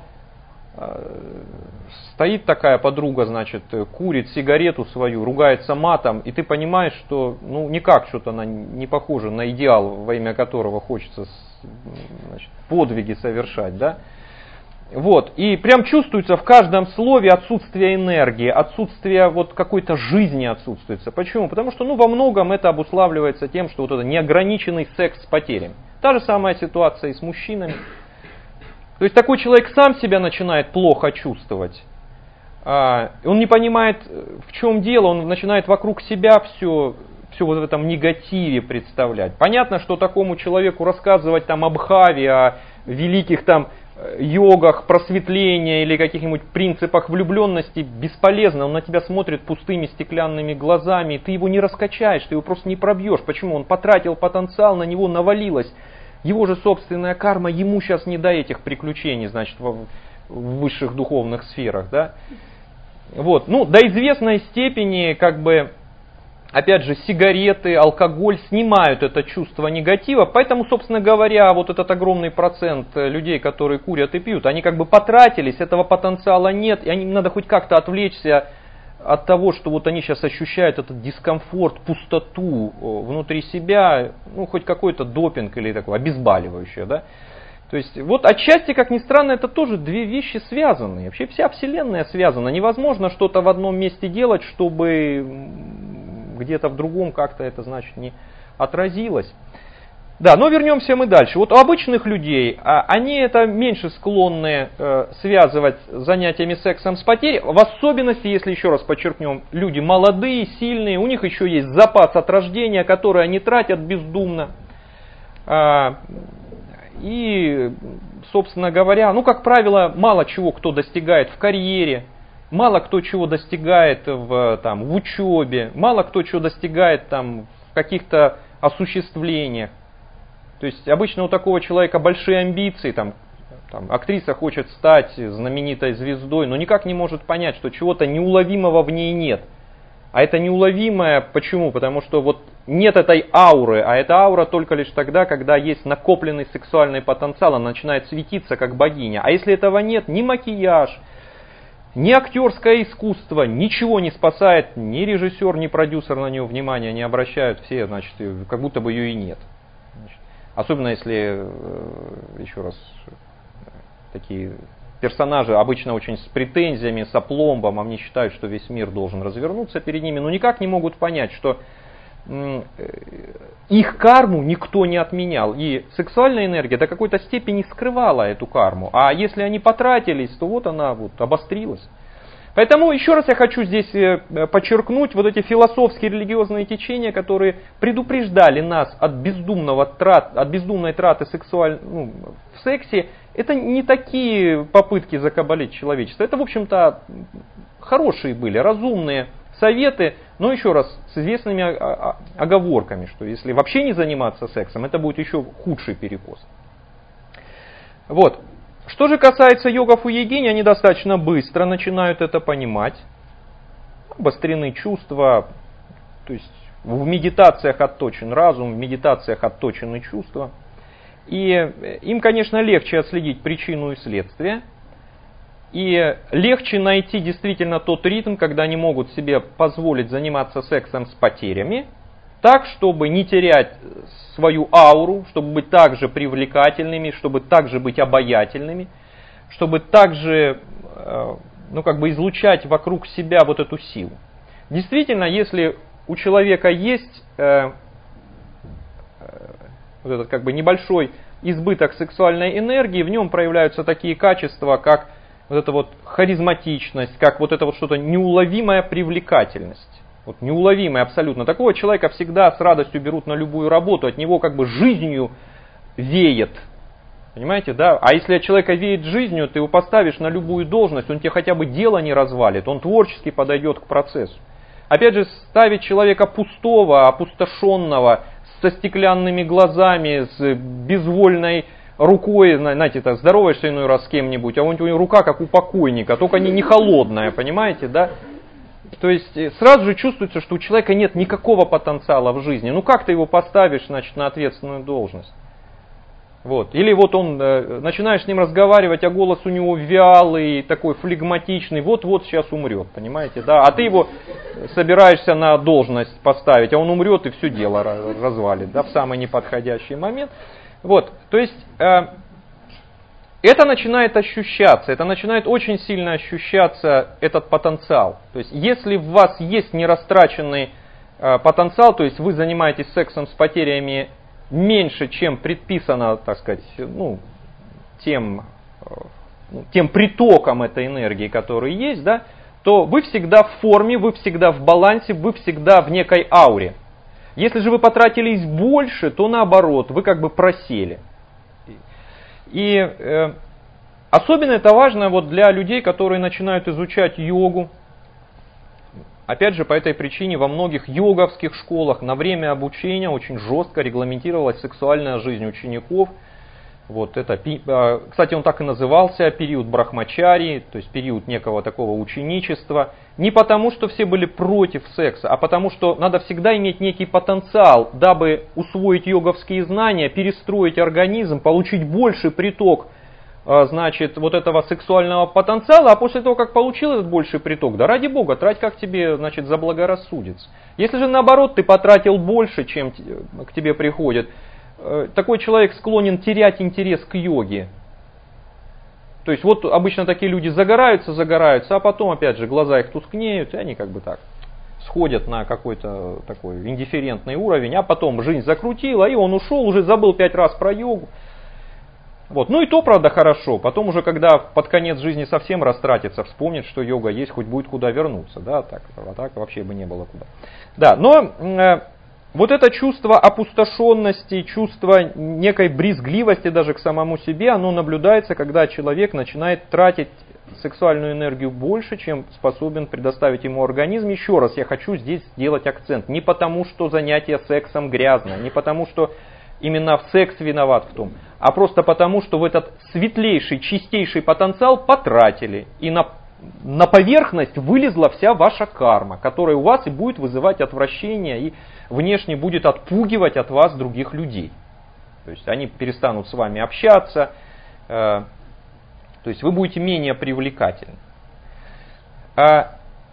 стоит такая подруга, значит, курит сигарету свою, ругается матом, и ты понимаешь, что ну никак что-то она не похожа на идеал, во имя которого хочется, значит, подвиги совершать, да? Вот, и прям чувствуется в каждом слове отсутствие энергии, отсутствие вот какой-то жизни отсутствуется. Почему? Потому что ну во многом это обуславливается тем, что вот это неограниченный секс с потерями. Та же самая ситуация и с мужчинами. То есть такой человек сам себя начинает плохо чувствовать. Он не понимает, в чем дело, он начинает вокруг себя все, все вот в этом негативе представлять. Понятно, что такому человеку рассказывать там об бхаве, о великих там йогах, просветления или каких-нибудь принципах влюбленности бесполезно. Он на тебя смотрит пустыми стеклянными глазами, ты его не раскачаешь, ты его просто не пробьешь. Почему? Он потратил потенциал, на него навалилось. Его же собственная карма, ему сейчас не до этих приключений, значит, в, в высших духовных сферах, да. Вот, ну, до известной степени, как бы, опять же, сигареты, алкоголь снимают это чувство негатива, поэтому, собственно говоря, вот этот огромный процент людей, которые курят и пьют, они как бы потратились, этого потенциала нет, и им надо хоть как-то отвлечься от того, что вот они сейчас ощущают этот дискомфорт, пустоту внутри себя, ну, хоть какой-то допинг или такое обезболивающее, да. То есть, вот отчасти, как ни странно, это тоже две вещи связанные. Вообще вся Вселенная связана. Невозможно что-то в одном месте делать, чтобы где-то в другом как-то это, значит, не отразилось. Да, но вернемся мы дальше. Вот у обычных людей, они это меньше склонны связывать с занятиями сексом с потерей, в особенности, если еще раз подчеркнем, люди молодые, сильные, у них еще есть запас от рождения, который они тратят бездумно. И, собственно говоря, ну, как правило, мало чего кто достигает в карьере, мало кто чего достигает в, там, в учебе, мало кто чего достигает там, в каких-то осуществлениях. То есть обычно у такого человека большие амбиции, там, там, актриса хочет стать знаменитой звездой, но никак не может понять, что чего-то неуловимого в ней нет. А это неуловимое почему? Потому что вот нет этой ауры, а эта аура только лишь тогда, когда есть накопленный сексуальный потенциал, она начинает светиться как богиня. А если этого нет, ни макияж, ни актерское искусство, ничего не спасает, ни режиссер, ни продюсер на нее внимания не обращают, все, значит, как будто бы ее и нет. Значит, особенно если, еще раз, такие персонажи обычно очень с претензиями, с опломбом, они считают, что весь мир должен развернуться перед ними, но никак не могут понять, что их карму никто не отменял. И сексуальная энергия до какой-то степени скрывала эту карму. А если они потратились, то вот она вот обострилась. Поэтому еще раз я хочу здесь подчеркнуть вот эти философские религиозные течения, которые предупреждали нас от, бездумного трат, от бездумной траты сексуаль... ну, в сексе. Это не такие попытки закабалить человечество. Это, в общем-то, хорошие были, разумные советы, но еще раз с известными оговорками, что если вообще не заниматься сексом, это будет еще худший перекос. Вот. Что же касается йогов и йогинь, они достаточно быстро начинают это понимать. Обострены чувства, то есть в медитациях отточен разум, в медитациях отточены чувства. И им, конечно, легче отследить причину и следствие. И легче найти действительно тот ритм, когда они могут себе позволить заниматься сексом с потерями, так, чтобы не терять свою ауру, чтобы быть также привлекательными, чтобы также быть обаятельными, чтобы также, ну, как бы излучать вокруг себя вот эту силу. Действительно, если у человека есть э, вот этот как бы небольшой избыток сексуальной энергии, в нем проявляются такие качества, как вот эта вот харизматичность, как вот это вот что-то неуловимая привлекательность. Вот неуловимая абсолютно. Такого человека всегда с радостью берут на любую работу, от него как бы жизнью веет. Понимаете, да? А если от человека веет жизнью, ты его поставишь на любую должность, он тебе хотя бы дело не развалит, он творчески подойдет к процессу. опять же, ставить человека пустого, опустошенного, со стеклянными глазами, с безвольной рукой, знаете, так, здороваешься иной раз с кем-нибудь, а у него рука как у покойника, только не, не холодная, понимаете, да? То есть сразу же чувствуется, что у человека нет никакого потенциала в жизни. Ну как ты его поставишь, значит, на ответственную должность? Вот. Или вот он, э, начинаешь с ним разговаривать, а голос у него вялый, такой флегматичный, вот-вот сейчас умрет, понимаете, да? А ты его собираешься на должность поставить, а он умрет и все дело развалит, да, в самый неподходящий момент. Вот, то есть э, это начинает ощущаться, это начинает очень сильно ощущаться этот потенциал. То есть если в вас есть нерастраченный э, потенциал, то есть вы занимаетесь сексом с потерями меньше, чем предписано, так сказать, ну, тем, э, тем притоком этой энергии, который есть, да, то вы всегда в форме, вы всегда в балансе, вы всегда в некой ауре. Если же вы потратились больше, то наоборот, вы как бы просели. И э, особенно это важно вот для людей, которые начинают изучать йогу. Опять же, по этой причине во многих йоговских школах на время обучения очень жестко регламентировалась сексуальная жизнь учеников. Вот это, кстати, он так и назывался, период брахмачари, то есть период некого такого ученичества. Не потому, что все были против секса, а потому, что надо всегда иметь некий потенциал, дабы усвоить йоговские знания, перестроить организм, получить больший приток, значит, вот этого сексуального потенциала, а после того, как получил этот больший приток, да ради Бога, трать как тебе, значит, заблагорассудится. Если же наоборот ты потратил больше, чем к тебе приходит, такой человек склонен терять интерес к йоге. То есть вот обычно такие люди загораются, загораются, а потом опять же глаза их тускнеют, и они как бы так сходят на какой-то такой индифферентный уровень, а потом жизнь закрутила, и он ушел, уже забыл пять раз про йогу. Вот. Ну и то, правда, хорошо. Потом уже, когда под конец жизни совсем растратится, вспомнит, что йога есть, хоть будет куда вернуться. Да, так, а так вообще бы не было куда. Да, но э, вот это чувство опустошенности, чувство некой брезгливости даже к самому себе, оно наблюдается, когда человек начинает тратить сексуальную энергию больше, чем способен предоставить ему организм. Еще раз, я хочу здесь сделать акцент. Не потому, что занятие сексом грязно, не потому, что именно секс виноват в том, а просто потому, что в этот светлейший, чистейший потенциал потратили. И на, на поверхность вылезла вся ваша карма, которая у вас и будет вызывать отвращение, и внешне будет отпугивать от вас других людей. То есть они перестанут с вами общаться, э, то есть вы будете менее привлекательны. А,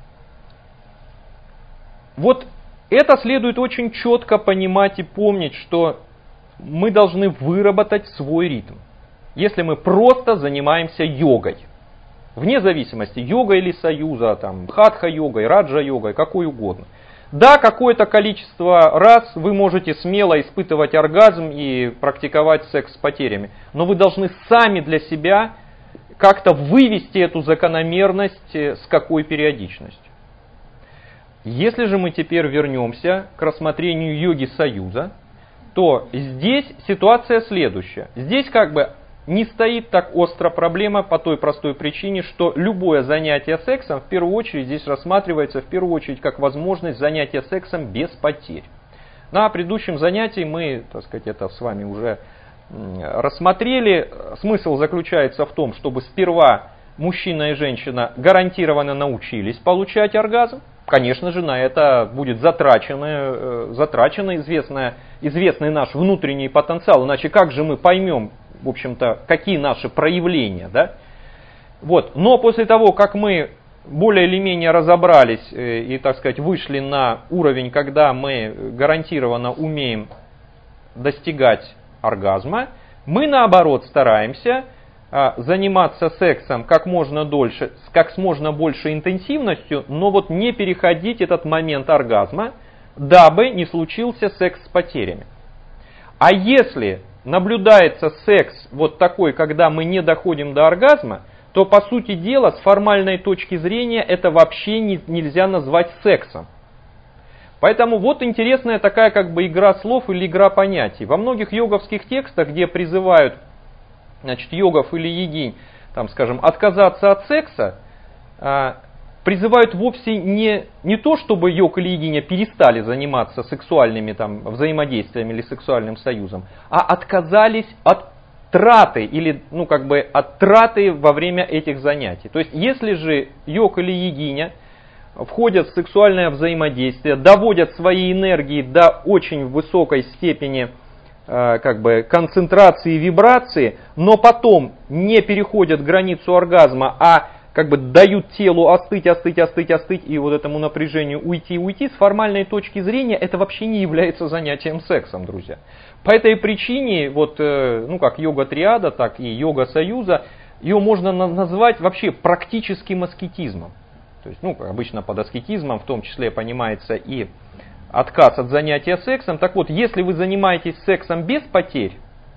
вот это следует очень четко понимать и помнить, что мы должны выработать свой ритм. Если мы просто занимаемся йогой, вне зависимости, йога или союза, там, хатха-йогой, раджа-йогой, какой угодно. Да, какое-то количество раз вы можете смело испытывать оргазм и практиковать секс с потерями, но вы должны сами для себя как-то вывести эту закономерность, с какой периодичностью. Если же мы теперь вернемся к рассмотрению йоги союза, то здесь ситуация следующая. Здесь как бы не стоит так остро проблема по той простой причине, что любое занятие сексом в первую очередь здесь рассматривается в первую очередь как возможность занятия сексом без потерь. На предыдущем занятии мы, так сказать, это с вами уже рассмотрели. Смысл заключается в том, чтобы сперва мужчина и женщина гарантированно научились получать оргазм. Конечно же, на это будет затрачено, затрачено известное, известный наш внутренний потенциал. Иначе как же мы поймем, в общем-то, какие наши проявления, да? Вот. Но после того, как мы более или менее разобрались и, так сказать, вышли на уровень, когда мы гарантированно умеем достигать оргазма, мы наоборот стараемся заниматься сексом как можно дольше, с как можно большей интенсивностью, но вот не переходить этот момент оргазма, дабы не случился секс с потерями. А если наблюдается секс вот такой, когда мы не доходим до оргазма, то по сути дела с формальной точки зрения это вообще не, нельзя назвать сексом. Поэтому вот интересная такая как бы игра слов или игра понятий. Во многих йоговских текстах, где призывают, значит, йогов или йогинь, там, скажем, отказаться от секса, призывают вовсе не, не то, чтобы йог или йогиня перестали заниматься сексуальными там, взаимодействиями или сексуальным союзом, а отказались от траты или ну, как бы от траты во время этих занятий. То есть, если же йог или йогиня входят в сексуальное взаимодействие, доводят свои энергии до очень высокой степени э, как бы, концентрации и вибрации, но потом не переходят границу оргазма, а как бы дают телу остыть, остыть, остыть, остыть и вот этому напряжению уйти, уйти, с формальной точки зрения это вообще не является занятием сексом, друзья. По этой причине, вот, э, ну как йога-триада, так и йога-союза, ее можно назвать вообще практическим аскетизмом. То есть, ну, обычно под аскетизмом в том числе понимается и отказ от занятия сексом. Так вот, если вы занимаетесь сексом без потерь,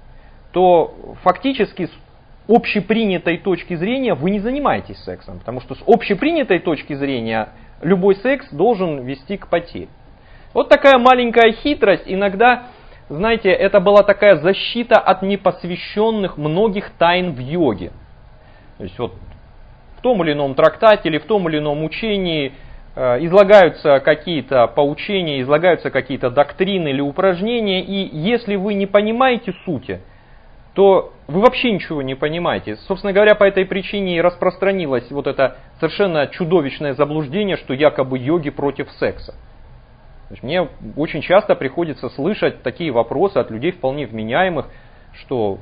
то фактически с общепринятой точки зрения вы не занимаетесь сексом. Потому что с общепринятой точки зрения любой секс должен вести к потере. Вот такая маленькая хитрость. Иногда, знаете, это была такая защита от непосвященных многих тайн в йоге. То есть вот в том или ином трактате или в том или ином учении э, излагаются какие-то поучения, излагаются какие-то доктрины или упражнения, и если вы не понимаете сути, то вы вообще ничего не понимаете. Собственно говоря, по этой причине и распространилось вот это совершенно чудовищное заблуждение, что якобы йоги против секса. То есть мне очень часто приходится слышать такие вопросы от людей вполне вменяемых, что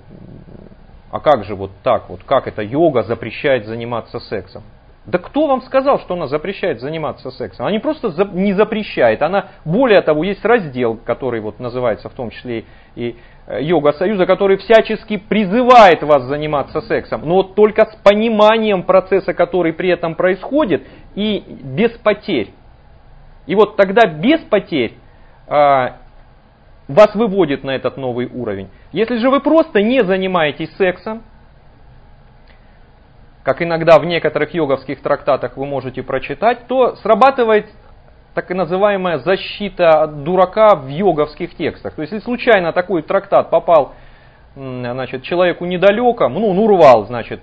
а как же вот так вот, как это йога запрещает заниматься сексом? Да кто вам сказал, что она запрещает заниматься сексом? Она не просто за, не запрещает, она, более того, есть раздел, который вот называется в том числе и йога-союза, который всячески призывает вас заниматься сексом, но вот только с пониманием процесса, который при этом происходит, и без потерь. И вот тогда без потерь а, вас выводит на этот новый уровень. Если же вы просто не занимаетесь сексом, как иногда в некоторых йоговских трактатах вы можете прочитать, то срабатывает так и называемая защита от дурака в йоговских текстах. То есть, если случайно такой трактат попал значит, человеку недалеко, ну, он урвал значит,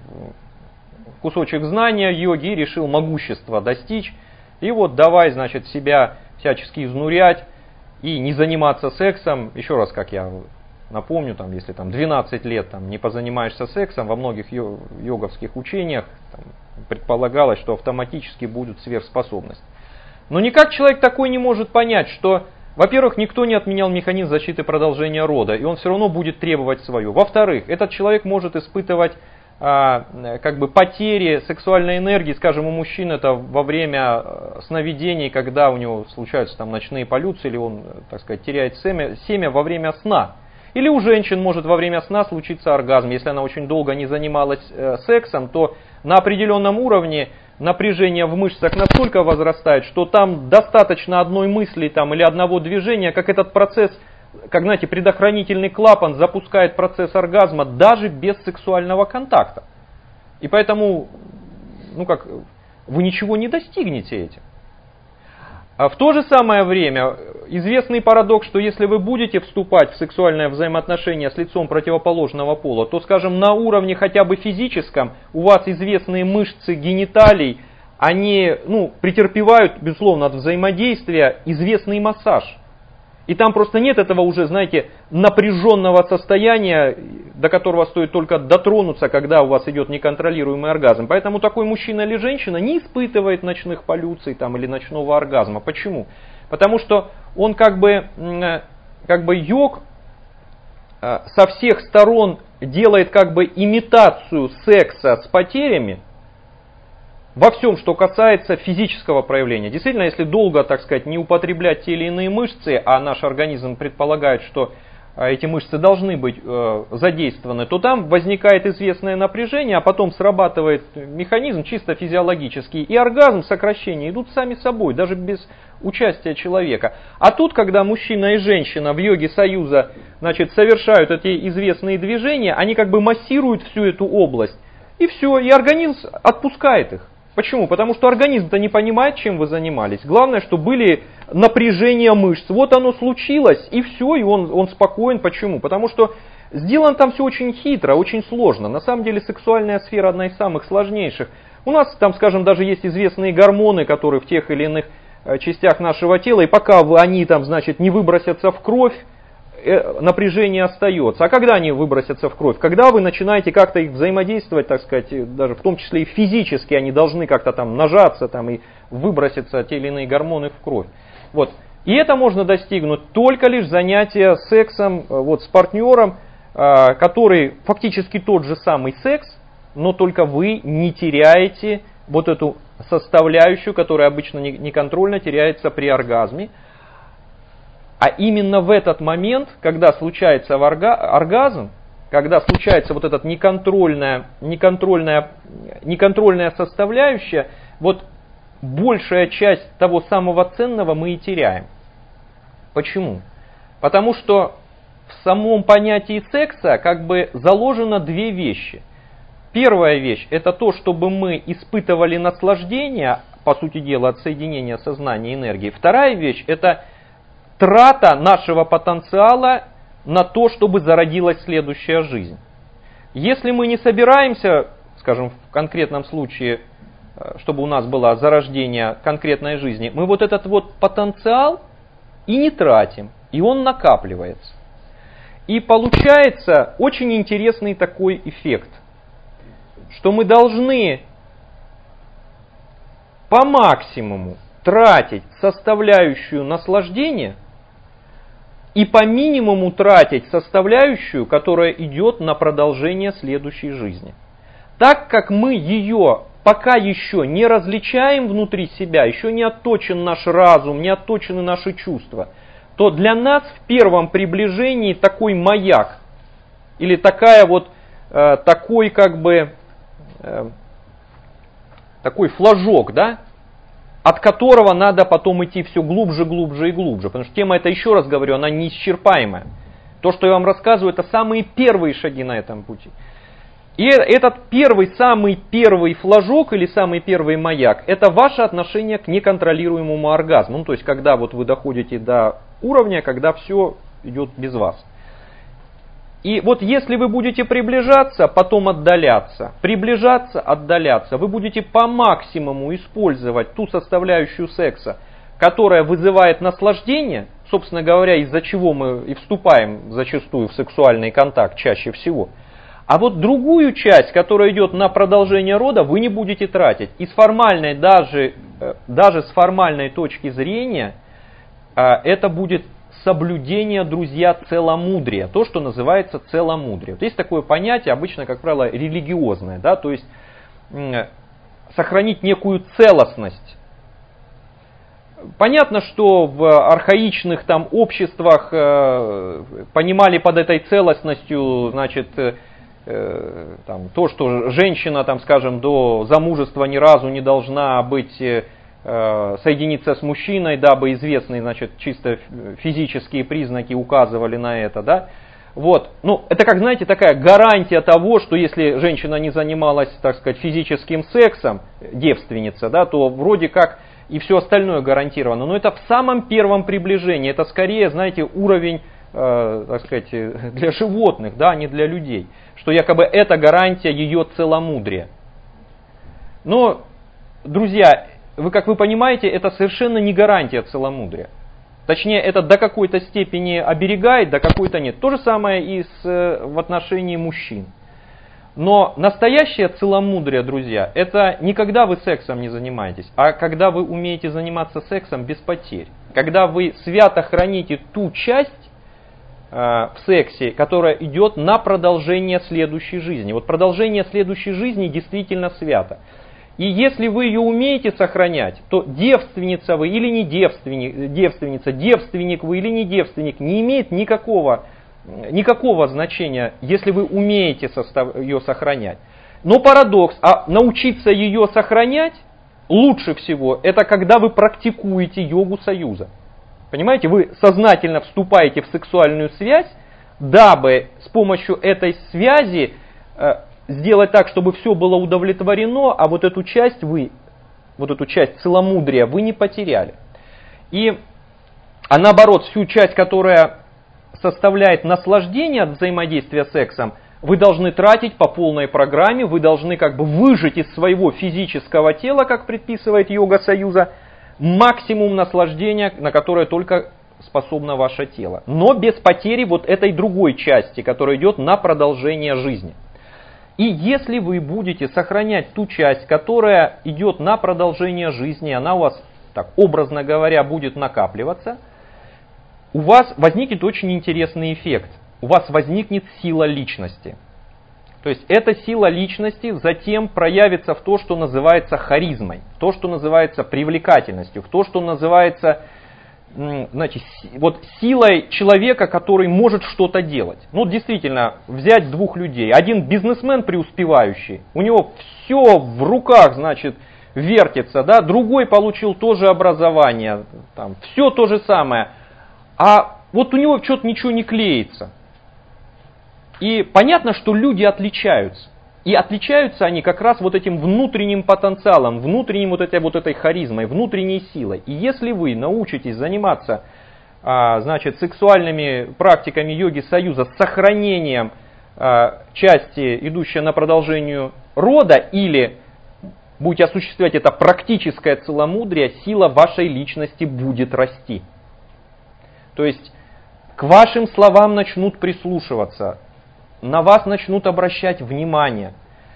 кусочек знания йоги и решил могущество достичь, и вот давай значит, себя всячески изнурять и не заниматься сексом. Еще раз, как я напомню, там, если там, двенадцать лет там, не позанимаешься сексом, во многих йоговских учениях там, предполагалось, что автоматически будет сверхспособность. Но никак человек такой не может понять, что, во-первых, никто не отменял механизм защиты продолжения рода, и он все равно будет требовать свое. Во-вторых, этот человек может испытывать а, как бы потери сексуальной энергии, скажем, у мужчин это во время сновидений, когда у него случаются там ночные полюции, или он, так сказать, теряет семя, семя во время сна. Или у женщин может во время сна случиться оргазм. Если она очень долго не занималась э, сексом, то на определенном уровне напряжение в мышцах настолько возрастает, что там достаточно одной мысли там, или одного движения, как этот процесс, как знаете, предохранительный клапан запускает процесс оргазма даже без сексуального контакта. И поэтому, ну как, вы ничего не достигнете этим. А в то же самое время известный парадокс, что если вы будете вступать в сексуальное взаимоотношение с лицом противоположного пола, то, скажем, на уровне хотя бы физическом у вас известные мышцы гениталий, они ну, претерпевают, безусловно, от взаимодействия известный массаж. И там просто нет этого уже, знаете, напряженного состояния, до которого стоит только дотронуться, когда у вас идет неконтролируемый оргазм. Поэтому такой мужчина или женщина не испытывает ночных полюций там, или ночного оргазма. Почему? Потому что он как бы, как бы йог со всех сторон делает как бы имитацию секса с потерями, во всем, что касается физического проявления. Действительно, если долго, так сказать, не употреблять те или иные мышцы, а наш организм предполагает, что эти мышцы должны быть э, задействованы, то там возникает известное напряжение, а потом срабатывает механизм чисто физиологический, и оргазм, сокращение идут сами собой, даже без участия человека. А тут, когда мужчина и женщина в йоге союза значит, совершают эти известные движения, они как бы массируют всю эту область, и все, и организм отпускает их. Почему? Потому что организм-то не понимает, чем вы занимались. Главное, что были напряжения мышц. Вот оно случилось, и все, и он, он спокоен. Почему? Потому что сделано там все очень хитро, очень сложно. На самом деле сексуальная сфера одна из самых сложнейших. У нас там, скажем, даже есть известные гормоны, которые в тех или иных частях нашего тела, и пока они там, значит, не выбросятся в кровь, напряжение остается. А когда они выбросятся в кровь? Когда вы начинаете как-то их взаимодействовать, так сказать, даже в том числе и физически, они должны как-то там нажаться там, и выброситься те или иные гормоны в кровь. Вот. И это можно достигнуть только лишь занятия сексом вот, с партнером, который фактически тот же самый секс, но только вы не теряете вот эту составляющую, которая обычно неконтрольно теряется при оргазме. А именно в этот момент, когда случается оргазм, когда случается вот эта неконтрольная, неконтрольная, неконтрольная составляющая, вот большая часть того самого ценного мы и теряем. Почему? Потому что в самом понятии секса как бы заложено две вещи. Первая вещь это то, чтобы мы испытывали наслаждение, по сути дела, от соединения сознания и энергии. Вторая вещь это трата нашего потенциала на то, чтобы зародилась следующая жизнь. Если мы не собираемся, скажем, в конкретном случае, чтобы у нас было зарождение конкретной жизни, мы вот этот вот потенциал и не тратим, и он накапливается. И получается очень интересный такой эффект, что мы должны по максимуму тратить составляющую наслаждения и по минимуму тратить составляющую, которая идет на продолжение следующей жизни. Так как мы ее пока еще не различаем внутри себя, еще не отточен наш разум, не отточены наши чувства, то для нас в первом приближении такой маяк, или такая вот, э, такой как бы, э, такой флажок, да, от которого надо потом идти все глубже, глубже и глубже. Потому что тема эта, еще раз говорю, она неисчерпаемая. То, что я вам рассказываю, это самые первые шаги на этом пути. И этот первый, самый первый флажок или самый первый маяк, это ваше отношение к неконтролируемому оргазму. Ну, то есть, когда вот вы доходите до уровня, когда все идет без вас. И вот если вы будете приближаться, потом отдаляться, приближаться, отдаляться, вы будете по максимуму использовать ту составляющую секса, которая вызывает наслаждение, собственно говоря, из-за чего мы и вступаем зачастую в сексуальный контакт чаще всего. А вот другую часть, которая идет на продолжение рода, вы не будете тратить. И с формальной, даже, даже с формальной точки зрения, это будет соблюдение, друзья, целомудрия. То, что называется целомудрие. Вот есть такое понятие, обычно, как правило, религиозное. Да? То есть сохранить некую целостность. Понятно, что в архаичных там обществах э, понимали под этой целостностью, значит, э, там, то, что женщина, там, скажем, до замужества ни разу не должна быть, э, соединиться с мужчиной, дабы известные, значит, чисто физические признаки указывали на это, да. Вот. Ну, это, как знаете, такая гарантия того, что если женщина не занималась, так сказать, физическим сексом, девственница, да, то вроде как и все остальное гарантировано. Но это в самом первом приближении. Это скорее, знаете, уровень, э, так сказать, для животных, да, а не для людей. Что якобы это гарантия ее целомудрия. Но, друзья, вы, как вы понимаете, это совершенно не гарантия целомудрия. Точнее, это до какой-то степени оберегает, до какой-то нет. То же самое и с, в отношении мужчин. Но настоящее целомудрие, друзья, это не когда вы сексом не занимаетесь, а когда вы умеете заниматься сексом без потерь. Когда вы свято храните ту часть э, в сексе, которая идет на продолжение следующей жизни. Вот продолжение следующей жизни действительно свято. И если вы ее умеете сохранять, то девственница вы или не девственник, девственница, девственник вы или не девственник, не имеет никакого, никакого значения, если вы умеете состав, ее сохранять. Но парадокс, а научиться ее сохранять лучше всего, это когда вы практикуете йогу союза. Понимаете, вы сознательно вступаете в сексуальную связь, дабы с помощью этой связи сделать так, чтобы все было удовлетворено, а вот эту часть вы, вот эту часть целомудрия вы не потеряли. И, а наоборот, всю часть, которая составляет наслаждение от взаимодействия с сексом, вы должны тратить по полной программе, вы должны как бы выжать из своего физического тела, как предписывает йога Союза, максимум наслаждения, на которое только способно ваше тело. Но без потери вот этой другой части, которая идет на продолжение жизни. И если вы будете сохранять ту часть, которая идет на продолжение жизни, она у вас, так образно говоря, будет накапливаться, у вас возникнет очень интересный эффект. У вас возникнет сила личности. То есть эта сила личности затем проявится в то, что называется харизмой, в то, что называется привлекательностью, в то, что называется, значит, вот силой человека, который может что-то делать. Ну, действительно, взять двух людей. Один бизнесмен преуспевающий, у него все в руках, значит, вертится, да? Другой получил тоже образование, там, все то же самое. А вот у него что-то ничего не клеится. И понятно, что люди отличаются. И отличаются они как раз вот этим внутренним потенциалом, внутренним вот этой, вот этой харизмой, внутренней силой. И если вы научитесь заниматься, а, значит, сексуальными практиками йоги Союза с сохранением а, части, идущей на продолжение рода, или будете осуществлять это практическое целомудрие, сила вашей личности будет расти. То есть к вашим словам начнут прислушиваться, на вас начнут обращать внимание.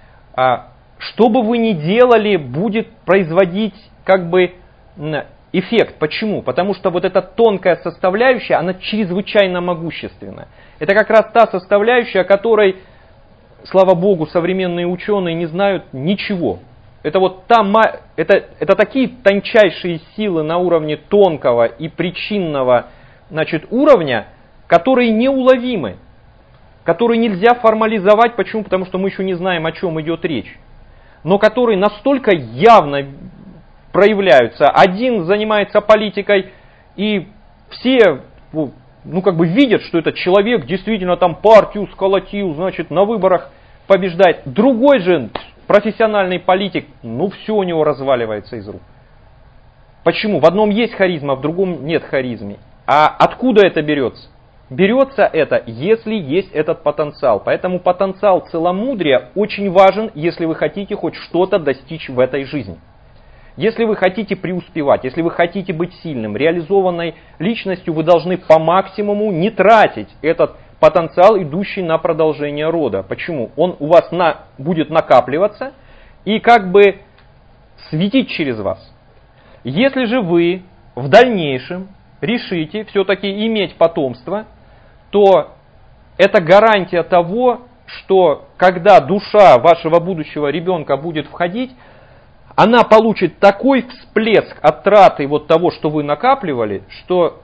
Что бы вы ни делали, будет производить как бы эффект. Почему? Потому что вот эта тонкая составляющая, она чрезвычайно могущественная. Это как раз та составляющая, о которой, слава богу, современные ученые не знают ничего. Это вот та, это, это такие тончайшие силы на уровне тонкого и причинного, значит, уровня, которые неуловимы, которые нельзя формализовать. Почему? Потому что мы еще не знаем, о чем идет речь. Но которые настолько явно проявляются. Один занимается политикой, и все, ну, как бы видят, что этот человек действительно там партию сколотил, значит, на выборах побеждает. Другой же профессиональный политик, ну, все у него разваливается из рук. Почему? В одном есть харизма, в другом нет харизмы. А откуда это берется? Берется это, если есть этот потенциал. Поэтому потенциал целомудрия очень важен, если вы хотите хоть что-то достичь в этой жизни. Если вы хотите преуспевать, если вы хотите быть сильным, реализованной личностью, вы должны по максимуму не тратить этот потенциал, идущий на продолжение рода. Почему? Он у вас на, будет накапливаться и как бы светить через вас. Если же вы в дальнейшем решите все-таки иметь потомство, то это гарантия того, что когда душа вашего будущего ребенка будет входить, она получит такой всплеск от траты вот того, что вы накапливали, что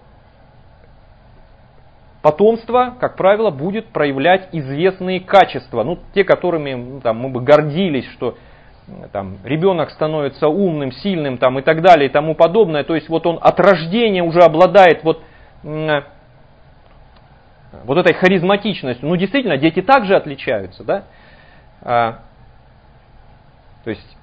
потомство, как правило, будет проявлять известные качества, ну, те, которыми ну, там, мы бы гордились, что там, ребенок становится умным, сильным там, и так далее и тому подобное. То есть вот он от рождения уже обладает вот, вот этой харизматичностью. Ну, действительно, дети также отличаются, да? А, то есть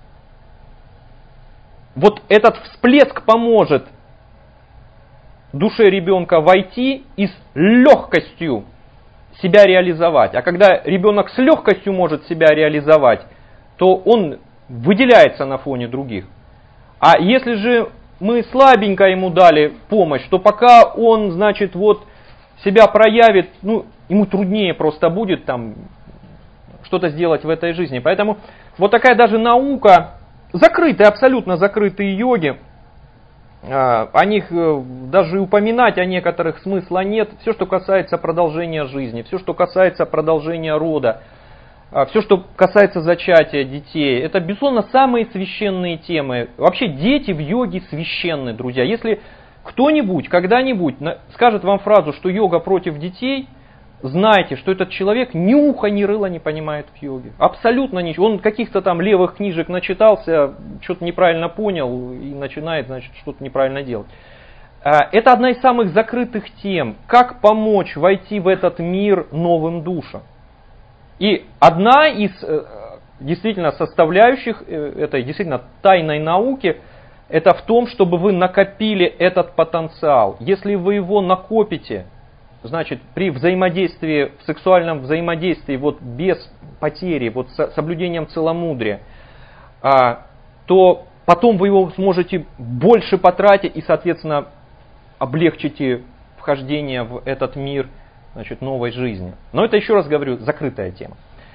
вот этот всплеск поможет душе ребенка войти и с легкостью себя реализовать. А когда ребенок с легкостью может себя реализовать, то он выделяется на фоне других. А если же мы слабенько ему дали помощь, то пока он, значит, вот себя проявит, ну, ему труднее просто будет там что-то сделать в этой жизни. Поэтому вот такая даже наука, закрытые, абсолютно закрытые йоги, о них даже упоминать о некоторых смысла нет. Все, что касается продолжения жизни, все, что касается продолжения рода, все, что касается зачатия детей, это, безусловно, самые священные темы. Вообще дети в йоге священны, друзья. Если кто-нибудь когда-нибудь скажет вам фразу, что йога против детей, знайте, что этот человек ни уха, ни рыла не понимает в йоге. Абсолютно ничего. Он каких-то там левых книжек начитался, что-то неправильно понял и начинает, значит, что-то неправильно делать. Это одна из самых закрытых тем. Как помочь войти в этот мир новым душам? И одна из действительно составляющих этой действительно тайной науки, это в том, чтобы вы накопили этот потенциал. Если вы его накопите, значит, при взаимодействии, в сексуальном взаимодействии, вот без потери, вот с соблюдением целомудрия, то потом вы его сможете больше потратить и, соответственно, облегчите вхождение в этот мир, значит, новой жизни. Но это, еще раз говорю, закрытая тема.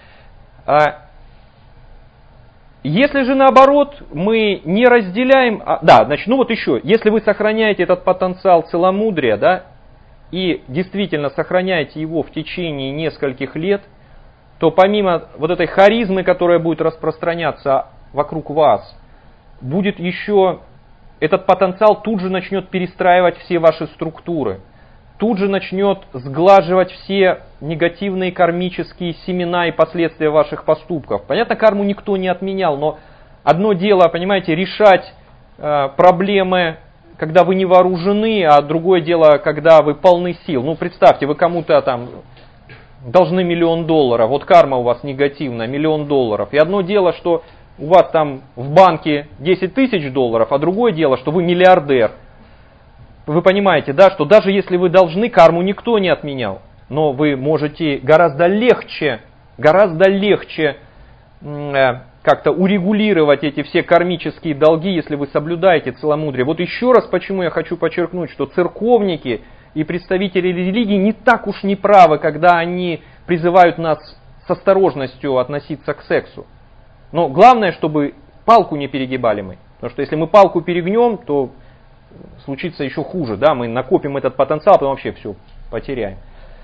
Если же наоборот мы не разделяем, а, да, значит, ну вот еще, если вы сохраняете этот потенциал целомудрия, да, и действительно сохраняете его в течение нескольких лет, то помимо вот этой харизмы, которая будет распространяться вокруг вас, будет еще, этот потенциал тут же начнет перестраивать все ваши структуры, тут же начнет сглаживать все негативные кармические семена и последствия ваших поступков. Понятно, карму никто не отменял, но одно дело, понимаете, решать э, проблемы, когда вы не вооружены, а другое дело, когда вы полны сил. Ну, представьте, вы кому-то там должны миллион долларов, вот карма у вас негативная, миллион долларов. И одно дело, что у вас там в банке десять тысяч долларов, а другое дело, что вы миллиардер. Вы понимаете, да, что даже если вы должны, карму никто не отменял. Но вы можете гораздо легче, гораздо легче э, как-то урегулировать эти все кармические долги, если вы соблюдаете целомудрие. Вот еще раз, почему я хочу подчеркнуть, что церковники и представители религии не так уж не правы, когда они призывают нас с осторожностью относиться к сексу. Но главное, чтобы палку не перегибали мы. Потому что если мы палку перегнем, то случится еще хуже. Да? Мы накопим этот потенциал, потом вообще все потеряем.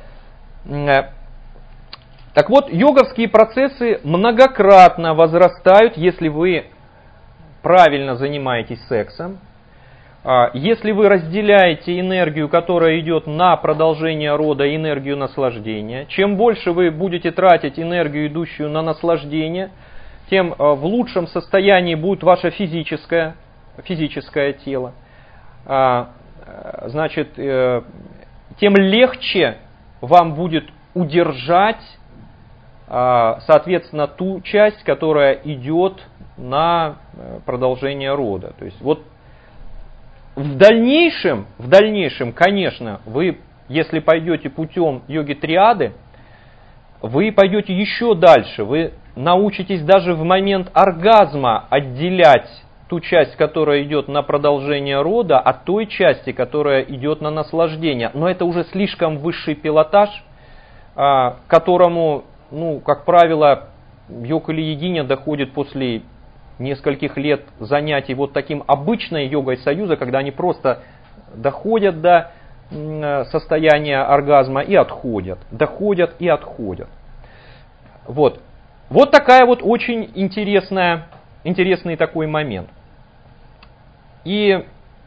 Так вот, йоговские процессы многократно возрастают, если вы правильно занимаетесь сексом, если вы разделяете энергию, которая идет на продолжение рода, и энергию наслаждения. Чем больше вы будете тратить энергию, идущую на наслаждение, тем в лучшем состоянии будет ваше физическое, физическое тело. Значит, тем легче вам будет удержать, соответственно, ту часть, которая идет на продолжение рода. То есть вот в дальнейшем, в дальнейшем, конечно, вы, если пойдете путем йоги триады, вы пойдете еще дальше. Вы научитесь даже в момент оргазма отделять ту часть, которая идет на продолжение рода, от той части, которая идет на наслаждение. Но это уже слишком высший пилотаж, к которому, ну, как правило, йога или йогиня доходит после нескольких лет занятий вот таким обычной йогой союза, когда они просто доходят до состояния оргазма и отходят. Доходят и отходят. Вот. Вот такая вот очень интересная, интересный такой момент. И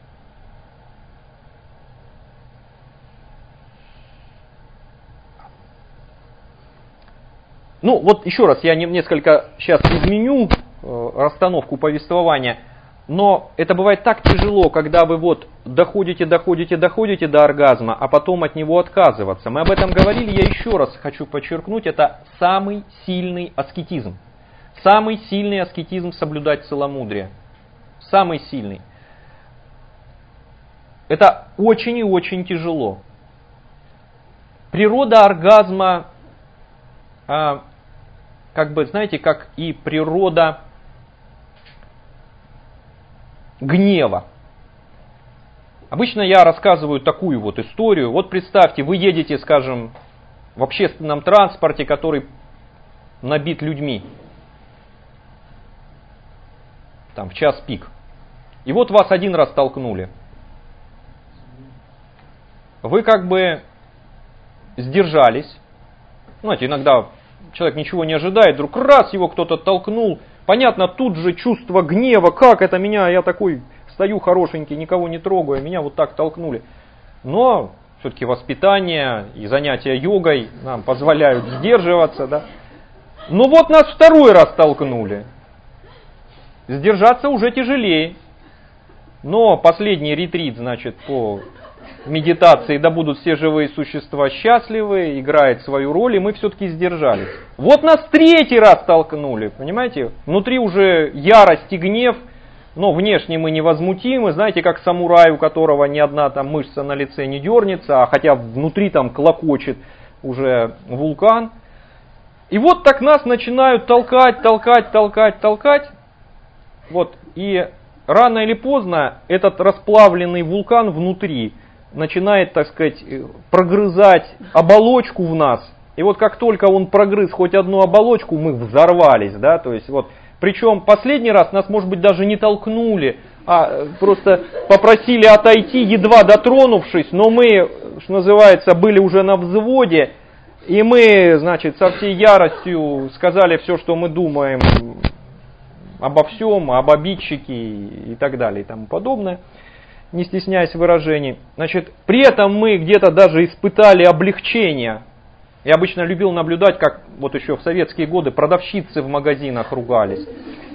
ну вот еще раз, я несколько сейчас изменю э, расстановку повествования, но это бывает так тяжело, когда вы вот доходите, доходите, доходите до оргазма, а потом от него отказываться. Мы об этом говорили, я еще раз хочу подчеркнуть, это самый сильный аскетизм. Самый сильный аскетизм соблюдать целомудрие. Самый сильный. Это очень и очень тяжело. Природа оргазма, а, как бы, знаете, как и природа гнева. Обычно я рассказываю такую вот историю. Вот представьте, вы едете, скажем, в общественном транспорте, который набит людьми. Там в час пик. И вот вас один раз толкнули. Вы как бы сдержались. Знаете, иногда человек ничего не ожидает, вдруг раз его кто-то толкнул. Понятно, тут же чувство гнева, как это меня, я такой стою хорошенький, никого не трогаю, меня вот так толкнули. Но все-таки воспитание и занятия йогой нам позволяют сдерживаться. Да? Ну вот нас второй раз толкнули. Сдержаться уже тяжелее. Но последний ретрит, значит, по медитации «Да будут все живые существа счастливы» играет свою роль, и мы все-таки сдержались. Вот нас третий раз толкнули, понимаете? Внутри уже ярость и гнев но внешне мы невозмутимы, знаете, как самурай, у которого ни одна там мышца на лице не дернется, а хотя внутри там клокочет уже вулкан. И вот так нас начинают толкать, толкать, толкать, толкать. Вот, и рано или поздно этот расплавленный вулкан внутри начинает, так сказать, прогрызать оболочку в нас. И вот как только он прогрыз хоть одну оболочку, мы взорвались, да, то есть вот, причем последний раз нас, может быть, даже не толкнули, а просто попросили отойти, едва дотронувшись, но мы, что называется, были уже на взводе, и мы, значит, со всей яростью сказали все, что мы думаем обо всем, об обидчике и так далее и тому подобное, не стесняясь выражений. Значит, при этом мы где-то даже испытали облегчение. Я обычно любил наблюдать, как вот еще в советские годы продавщицы в магазинах ругались.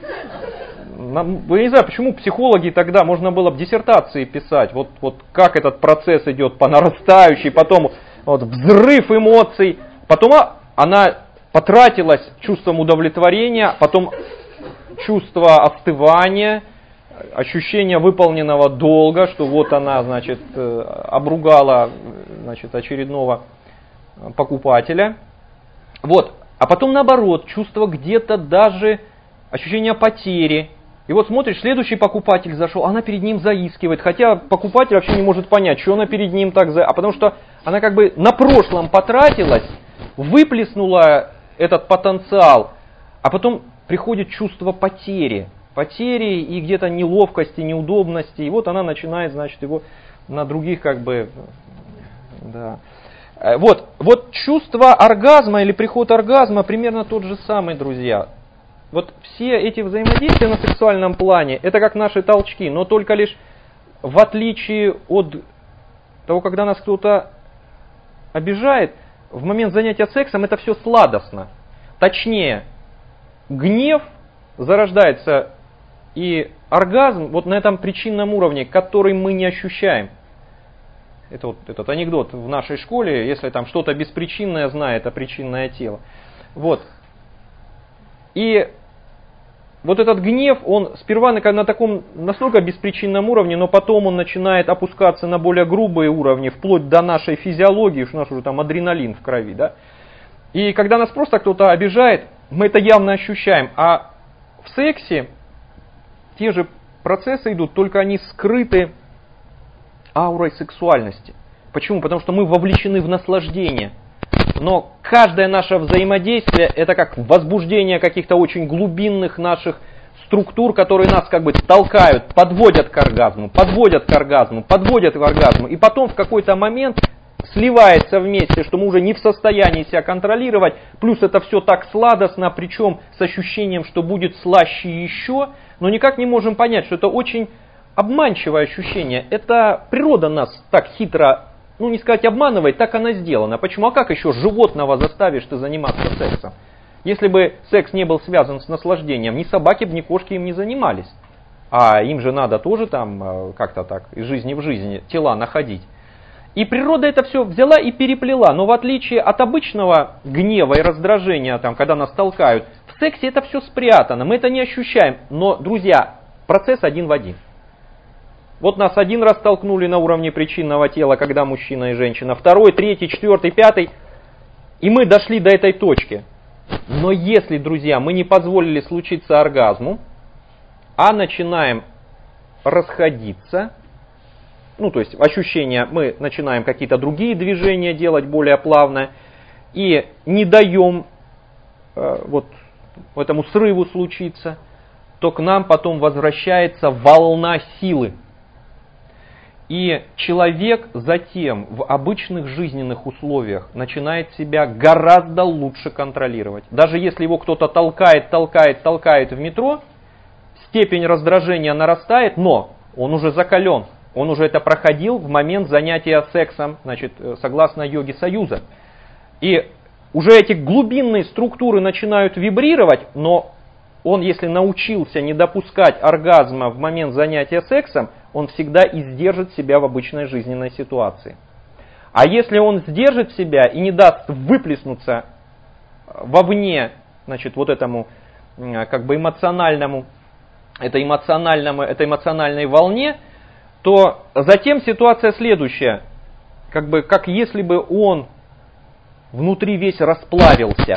Я не знаю, почему психологи тогда, можно было бы диссертации писать, вот, вот как этот процесс идет по нарастающей, потом вот, взрыв эмоций, потом она потратилась чувством удовлетворения, потом чувство остывания, ощущение выполненного долга, что вот она, значит, обругала, значит, очередного покупателя. Вот. А потом наоборот, чувство где-то даже ощущение потери. И вот смотришь, следующий покупатель зашел, она перед ним заискивает, хотя покупатель вообще не может понять, что она перед ним так за... А потому что она как бы на прошлом потратилась, выплеснула этот потенциал, а потом приходит чувство потери. Потери и где-то неловкости, неудобности. И вот она начинает, значит, его на других как бы... Да. Вот, вот чувство оргазма или приход оргазма примерно тот же самый, друзья. Вот все эти взаимодействия на сексуальном плане, это как наши толчки, но только лишь в отличие от того, когда нас кто-то обижает, в момент занятия сексом это все сладостно. Точнее, гнев зарождается и оргазм вот на этом причинном уровне, который мы не ощущаем. Это вот этот анекдот в нашей школе, если там что-то беспричинное знает, а причинное тело. Вот. И вот этот гнев, он сперва на, на таком настолько беспричинном уровне, но потом он начинает опускаться на более грубые уровни, вплоть до нашей физиологии, что у нас уже там адреналин в крови. Да? И когда нас просто кто-то обижает, мы это явно ощущаем. А в сексе те же процессы идут, только они скрыты аурой сексуальности. Почему? Потому что мы вовлечены в наслаждение. Но каждое наше взаимодействие это как возбуждение каких-то очень глубинных наших структур, которые нас как бы толкают, подводят к оргазму, подводят к оргазму, подводят к оргазму. И потом в какой-то момент сливается вместе, что мы уже не в состоянии себя контролировать. Плюс это все так сладостно, причем с ощущением, что будет слаще еще. Но никак не можем понять, что это очень обманчивое ощущение. Это природа нас так хитро, ну не сказать обманывает, так она сделана. Почему? А как еще животного заставишь ты заниматься сексом? Если бы секс не был связан с наслаждением, ни собаки, ни кошки им не занимались. А им же надо тоже там как-то так из жизни в жизнь тела находить. И природа это все взяла и переплела. Но в отличие от обычного гнева и раздражения, там, когда нас толкают, в сексе это все спрятано, мы это не ощущаем. Но, друзья, процесс один в один. Вот нас один раз толкнули на уровне причинного тела, когда мужчина и женщина, второй, третий, четвертый, пятый, и мы дошли до этой точки. Но если, друзья, мы не позволили случиться оргазму, а начинаем расходиться, ну то есть ощущения, мы начинаем какие-то другие движения делать более плавно, и не даем э, вот этому срыву случиться, то к нам потом возвращается волна силы. И человек затем в обычных жизненных условиях начинает себя гораздо лучше контролировать. Даже если его кто-то толкает, толкает, толкает в метро, степень раздражения нарастает, но он уже закален. Он уже это проходил в момент занятия сексом, значит, согласно йоге союза. И уже эти глубинные структуры начинают вибрировать, но он, если научился не допускать оргазма в момент занятия сексом, он всегда и сдержит себя в обычной жизненной ситуации. А если он сдержит себя и не даст выплеснуться вовне, значит, вот этому как бы эмоциональному этой, этой эмоциональной волне, то затем ситуация следующая. Как бы, как если бы он внутри весь расплавился.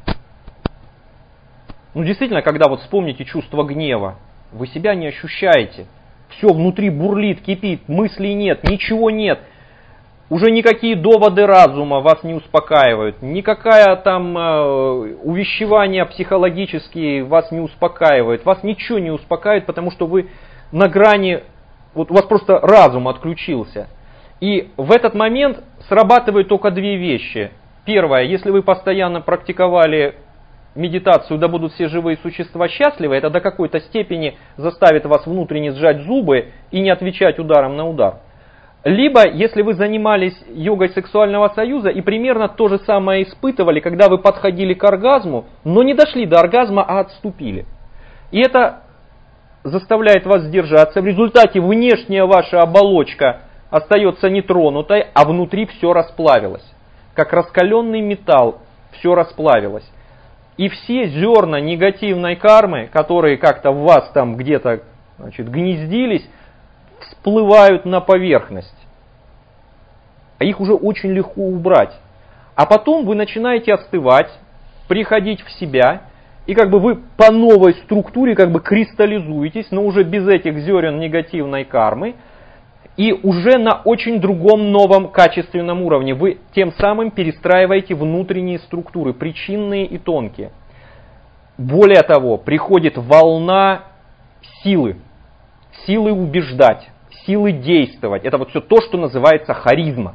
Ну действительно, когда вот вспомните чувство гнева, вы себя не ощущаете. Все внутри бурлит, кипит, мыслей нет, ничего нет. Уже никакие доводы разума вас не успокаивают, никакая там э, увещевания психологические вас не успокаивает, вас ничего не успокаивает, потому что вы на грани, вот у вас просто разум отключился. И в этот момент срабатывают только две вещи. Первое, если вы постоянно практиковали медитацию, да будут все живые существа счастливы, это до какой-то степени заставит вас внутренне сжать зубы и не отвечать ударом на удар. Либо, если вы занимались йогой сексуального союза и примерно то же самое испытывали, когда вы подходили к оргазму, но не дошли до оргазма, а отступили. И это заставляет вас сдержаться. В результате внешняя ваша оболочка остается нетронутой, а внутри все расплавилось. Как раскаленный металл, все расплавилось. И все зерна негативной кармы, которые как-то в вас там где-то, значит, гнездились, всплывают на поверхность. А их уже очень легко убрать. А потом вы начинаете остывать, приходить в себя, и как бы вы по новой структуре как бы кристаллизуетесь, но уже без этих зерен негативной кармы, и уже на очень другом новом качественном уровне. Вы тем самым перестраиваете внутренние структуры, причинные и тонкие. Более того, приходит волна силы. Силы убеждать, силы действовать. Это вот все то, что называется харизма.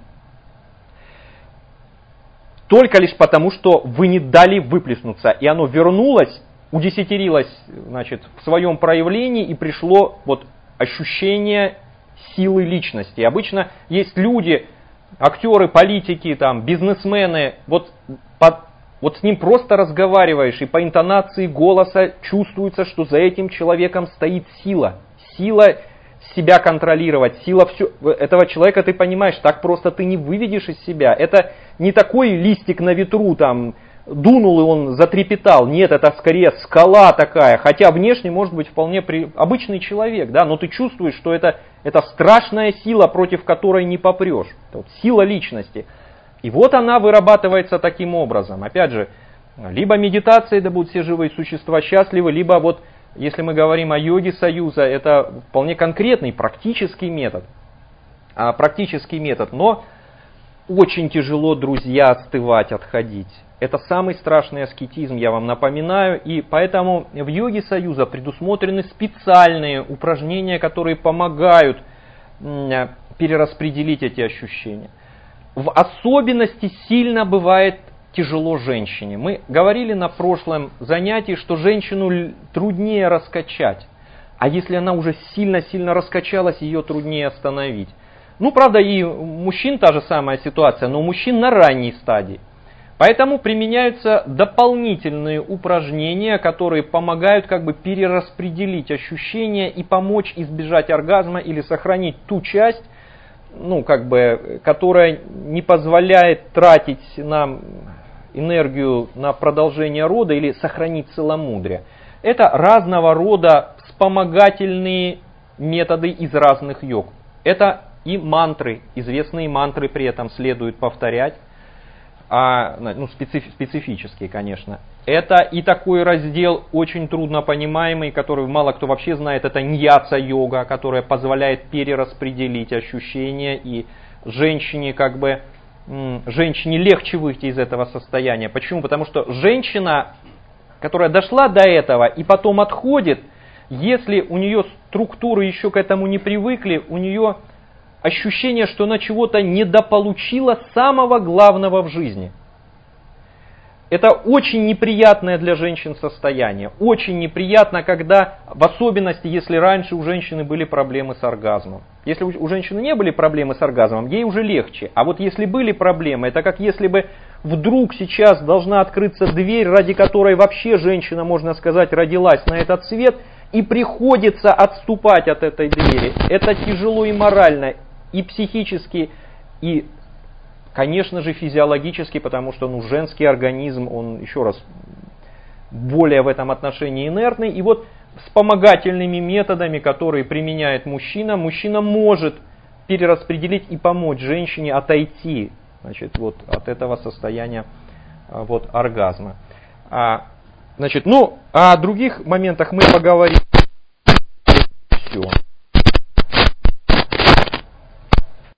Только лишь потому, что вы не дали выплеснуться. И оно вернулось, удесятерилось, значит, в своем проявлении, и пришло вот ощущение силы личности. Обычно есть люди, актеры, политики, там, бизнесмены, вот, под, вот с ним просто разговариваешь, и по интонации голоса чувствуется, что за этим человеком стоит сила. Сила себя контролировать, сила все, этого человека, ты понимаешь, так просто ты не выведешь из себя. Это не такой листик на ветру, там, дунул и он затрепетал. Нет, это скорее скала такая, хотя внешне может быть вполне при... обычный человек, да, но ты чувствуешь, что это, это страшная сила, против которой не попрешь. Это вот сила личности. И вот она вырабатывается таким образом. Опять же, либо медитацией, да будут все живые существа счастливы, либо вот, если мы говорим о йоге союза, это вполне конкретный практический метод. А, практический метод, но очень тяжело, друзья, остывать, отходить. Это самый страшный аскетизм, я вам напоминаю, и поэтому в йоге союза предусмотрены специальные упражнения, которые помогают перераспределить эти ощущения. В особенности сильно бывает тяжело женщине. Мы говорили на прошлом занятии, что женщину труднее раскачать, а если она уже сильно-сильно раскачалась, ее труднее остановить. Ну, правда, и у мужчин та же самая ситуация, но у мужчин на ранней стадии. Поэтому применяются дополнительные упражнения, которые помогают как бы перераспределить ощущения и помочь избежать оргазма или сохранить ту часть, ну, как бы, которая не позволяет тратить нам энергию на продолжение рода или сохранить целомудрие. Это разного рода вспомогательные методы из разных йог. Это и мантры, известные мантры при этом следует повторять. А, ну, специфи, специфические, конечно. Это и такой раздел очень трудно понимаемый, который мало кто вообще знает, это ньяца-йога, которая позволяет перераспределить ощущения, и женщине как бы, женщине легче выйти из этого состояния. Почему? Потому что женщина, которая дошла до этого и потом отходит, если у нее структуры еще к этому не привыкли, у нее ощущение, что она чего-то недополучила самого главного в жизни. Это очень неприятное для женщин состояние. Очень неприятно, когда, в особенности, если раньше у женщины были проблемы с оргазмом. Если у женщины не были проблемы с оргазмом, ей уже легче. А вот если были проблемы, это как если бы вдруг сейчас должна открыться дверь, ради которой вообще женщина, можно сказать, родилась на этот свет, и приходится отступать от этой двери. Это тяжело и морально, и психически, и, конечно же, физиологически, потому что ну, женский организм, он, еще раз, более в этом отношении инертный. И вот вспомогательными методами, которые применяет мужчина, мужчина может перераспределить и помочь женщине отойти, значит, вот, от этого состояния вот, оргазма. А, значит, ну, о других моментах мы поговорим. Все.